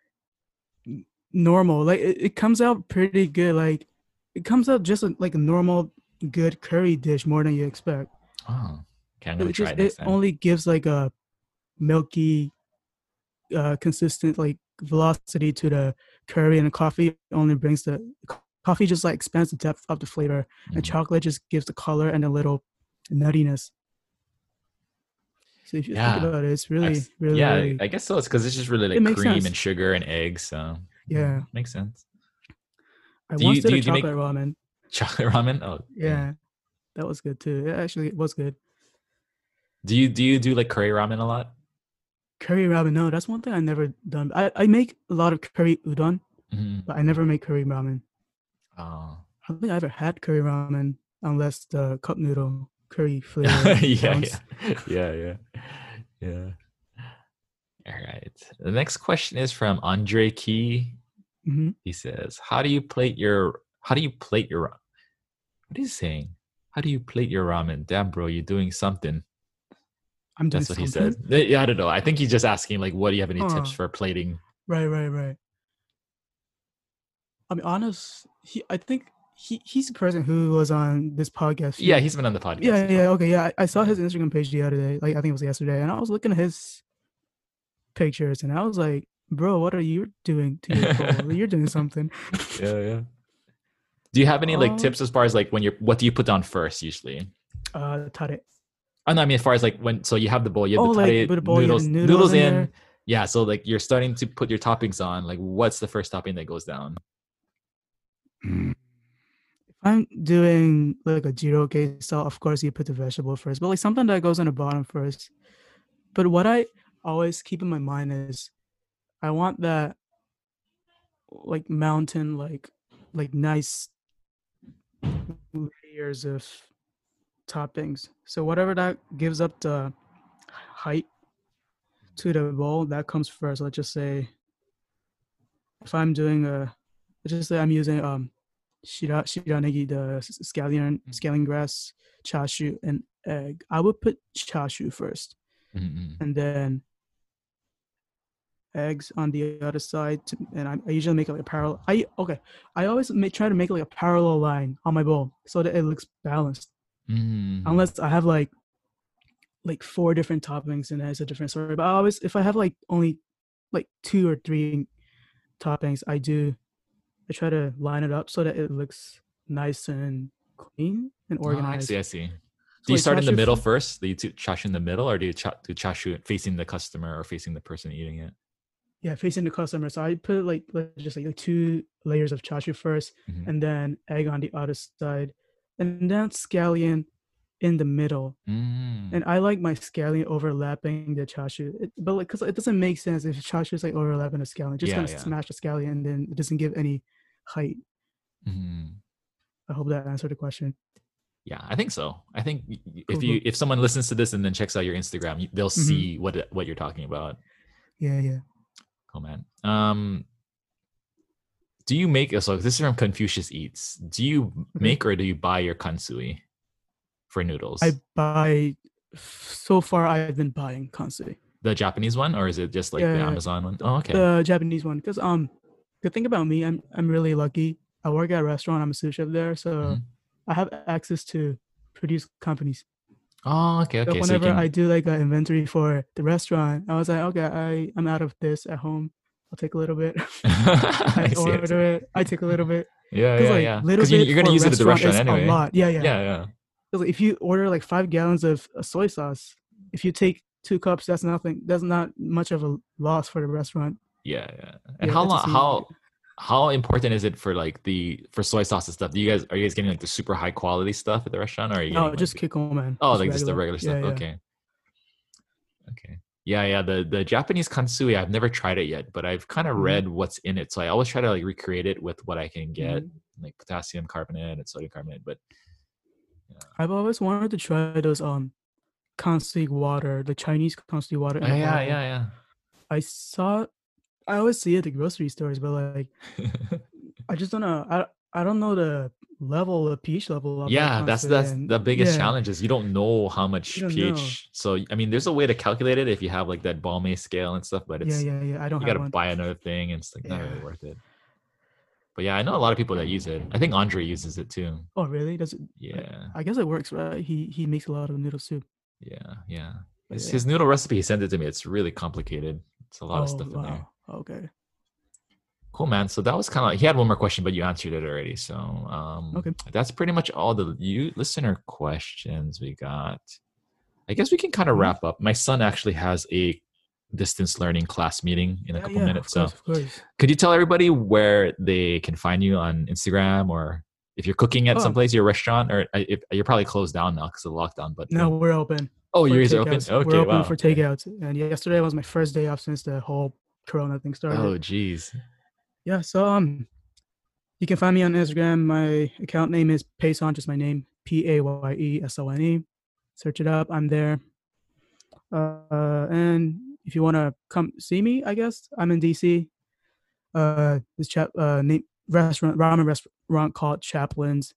normal. Like it, it comes out pretty good. Like it comes out just a, like a normal good curry dish more than you expect. Oh, okay. I'm gonna it try just, it next it time. only gives like a milky, uh, consistent like velocity to the curry, and the coffee only brings the coffee just like expands the depth of the flavor, mm-hmm. and chocolate just gives the color and a little nuttiness. So if you yeah. think about it, it's really, I've, really, yeah. really, I guess so. It's because it's just really like cream sense. and sugar and eggs. So yeah, makes sense. I do once you, did do a you, chocolate do ramen. Chocolate ramen? Oh, yeah, yeah, that was good too. It actually it was good. Do you do you do like curry ramen a lot? Curry ramen? No, that's one thing I never done. I, I make a lot of curry udon, mm-hmm. but I never make curry ramen. Oh, I don't think I ever had curry ramen unless the cup noodle curry flavor. yeah, yeah, yeah, yeah, yeah. All right. The next question is from Andre Key. Mm-hmm. He says, "How do you plate your? How do you plate your? What is he saying? How do you plate your ramen? Damn, bro, you're doing something." I'm doing That's what something? he said. Yeah, I don't know. I think he's just asking, like, what do you have any uh, tips for plating? Right, right, right. I mean, honest, he, I think he, he's the person who was on this podcast. Yeah, he's been on the podcast. Yeah, yeah, before. okay, yeah. I, I saw his Instagram page the other day. Like, I think it was yesterday, and I was looking at his pictures, and I was like, "Bro, what are you doing to your bowl? You're doing something." Yeah, yeah. Do you have any like uh, tips as far as like when you're? What do you put down first usually? Uh, tare. Oh, no, I mean as far as like when so you have the bowl, you have oh, the tare, like, bowl, noodles, noodles, noodles in. in yeah, so like you're starting to put your toppings on. Like, what's the first topping that goes down? If I'm doing like a jiroke style, of course you put the vegetable first, but like something that goes on the bottom first. But what I always keep in my mind is I want that like mountain, like like nice layers of toppings. So whatever that gives up the height to the bowl, that comes first. Let's just say if I'm doing a, let's just say I'm using um shira shiranegi, the s- scallion scallion grass, chashu, and egg. I would put chashu first, Mm-hmm. and then eggs on the other side. To, and I, I usually make it like a parallel. I okay. I always make, try to make like a parallel line on my bowl so that it looks balanced. Mm-hmm. Unless I have like like four different toppings and it's a different story. But I always, if I have like only like two or three toppings, I do I try to line it up so that it looks nice and clean and Oh, I organized. see. I see. So Do you like start in the chashu, middle f- first? Do you do chashu in the middle, or do you cha- do chashu facing the customer or facing the person eating it? yeah, facing the customer. So I put like let's just like, like two layers of chashu first, Mm-hmm. and then egg on the other side, and then scallion in the middle. Mm. And I like my scallion overlapping the chashu, it, but like because it doesn't make sense if chashu is like overlapping the scallion. Just Yeah, gonna yeah. smash the scallion, and then it doesn't give any height. Mm-hmm. I hope that answered the question. Yeah, I think so. I think y- y- if Cool, you cool. if someone listens to this and then checks out your Instagram, you- they'll Mhm. see what it- what you're talking about. Yeah, yeah. Cool, man. Um, do you make so this is from Confucius Eats? Do you make or do you buy your kansui for noodles? I buy. So far, I've been buying constantly. The Japanese one, or is it just like the Yeah, Amazon one? Oh, okay. the Japanese one. Because um, the thing about me, I'm I'm really lucky. I work at a restaurant. I'm a sous chef there, so Mhm. I have access to produce companies. Oh, okay, So okay. So you whenever can. I do like an inventory for the restaurant, I was like, okay, I I'm out of this at home. I'll take a little bit. I I see, I see. order it. I take a little bit. Yeah, 'Cause, yeah, like, yeah. little Because you, bit you're gonna for use it at the restaurant restaurant is a anyway. lot. Yeah, yeah. Yeah, yeah. 'Cause, like, if you order like five gallons of uh, soy sauce, if you take two cups, that's nothing. That's not much of a loss for the restaurant. Yeah, yeah. And Yeah, how it's a long? season. How how important is it for like the for soy sauce and stuff? Do you guys are you guys getting like the super high quality stuff at the restaurant, or are you getting No, like, just the- kick on, man. oh, Just like just the regular stuff? Yeah, yeah. Okay. Okay. Yeah, yeah. The the Japanese kansui, I've never tried it yet, but I've kind of Mhm. read what's in it. So I always try to like recreate it with what I can get, Mhm. like potassium carbonate and sodium carbonate. But I've always wanted to try those um constant water, the Chinese constant water. In oh, a yeah, bottle. yeah, I saw. I always see it at the grocery stores, but like yeah. I just don't know. I I don't know the level, the pH level of Yeah, that that's constant. that's and the biggest yeah, challenge is you don't know how much You don't pH. know. So I mean, there's a way to calculate it if you have like that Balme scale and stuff, but Yeah, it's yeah, yeah. I don't you have gotta one. buy another thing and it's like not Yeah. really worth it. But yeah, I know a lot of people that use it. I think Andre uses it too. Oh, really? Does it? Yeah, I guess it works, right? He he makes a lot of noodle soup. yeah, yeah. But His, yeah. his noodle recipe he sent it to me. It's really complicated. It's a lot Oh, of stuff in there. wow. Okay. Cool, man. So that was kind of like he had one more question, but you answered it already. So um, Okay. that's pretty much all the you listener questions we got. I guess we can kind of Mhm. wrap up. My son actually has a distance learning class meeting in a Yeah, couple yeah, minutes. Of So course, of course. could you tell everybody where they can find you on Instagram, or if you're cooking at Oh. someplace, your restaurant, or uh, if, you're probably closed down now because of the lockdown. But No, um, we're open. oh, for yours are open. takeouts. Okay, We're open wow. for takeouts. And yesterday was my first day off since the whole Corona thing started. Oh, geez. Yeah, so um, you can find me on Instagram. My account name is Payson, just my name, P A Y E S O N E. Search it up. I'm there. Uh, and if you want to come see me, I guess I'm in D C. Uh, this chap, uh, name restaurant, ramen restaurant called Chaplin's,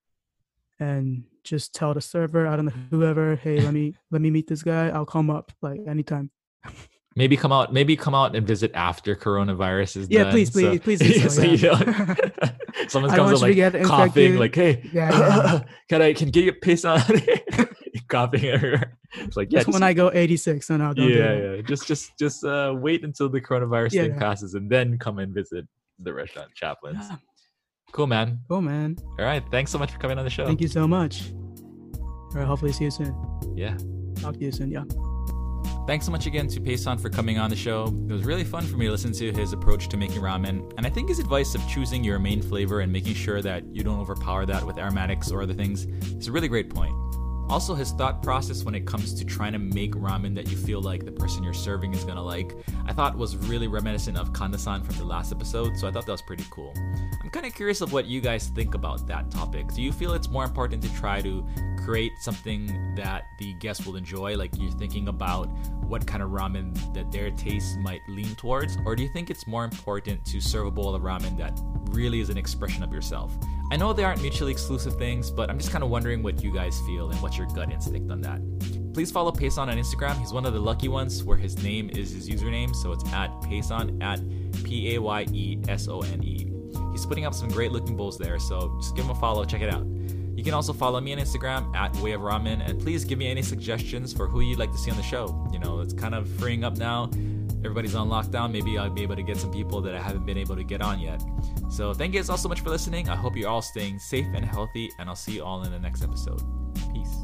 and just tell the server, I don't know whoever, hey, let me let me meet this guy. I'll come up like anytime. Maybe come out. Maybe come out and visit after coronavirus is Yeah, done. please, so, please, please do so, so yeah. you know, someone I comes want up you to like get coughing, infected. like, "Hey, Yeah, yeah. can I can get you piss on?" Coughing everywhere. It's like, yeah, Just just, when I go eighty-six, so no, don't do yeah, that. yeah. Just, just, just uh, wait until the coronavirus Yeah, thing yeah. passes, and then come and visit the restaurant, Chaplin's. Yeah. Cool, man. Cool, man. All right, thanks so much for coming on the show. Thank you so much. All right, hopefully see you soon. Yeah. Talk to you soon. Yeah. Thanks so much again to Payson for coming on the show. It was really fun for me to listen to his approach to making ramen, and I think his advice of choosing your main flavor and making sure that you don't overpower that with aromatics or other things is a really great point. Also, his thought process when it comes to trying to make ramen that you feel like the person you're serving is gonna like, I thought was really reminiscent of Kanda-san from the last episode, so I thought that was pretty cool. I'm kind of curious of what you guys think about that topic. Do you feel it's more important to try to create something that the guest will enjoy, like you're thinking about what kind of ramen that their taste might lean towards, or do you think it's more important to serve a bowl of ramen that really is an expression of yourself? I know they aren't mutually exclusive things, but I'm just kind of wondering what you guys feel and what's your gut instinct on that. Please follow Payson on Instagram. He's one of the lucky ones where his name is his username, so it's at Payson, at P A Y E S O N E. He's putting up some great looking bowls there, so just give him a follow, check it out. You can also follow me on Instagram at Way of Ramen, and please give me any suggestions for who you'd like to see on the show. You know, it's kind of freeing up now. Everybody's on lockdown. Maybe I'll be able to get some people that I haven't been able to get on yet. So thank you guys all so much for listening. I hope you're all staying safe and healthy, and I'll see you all in the next episode. Peace.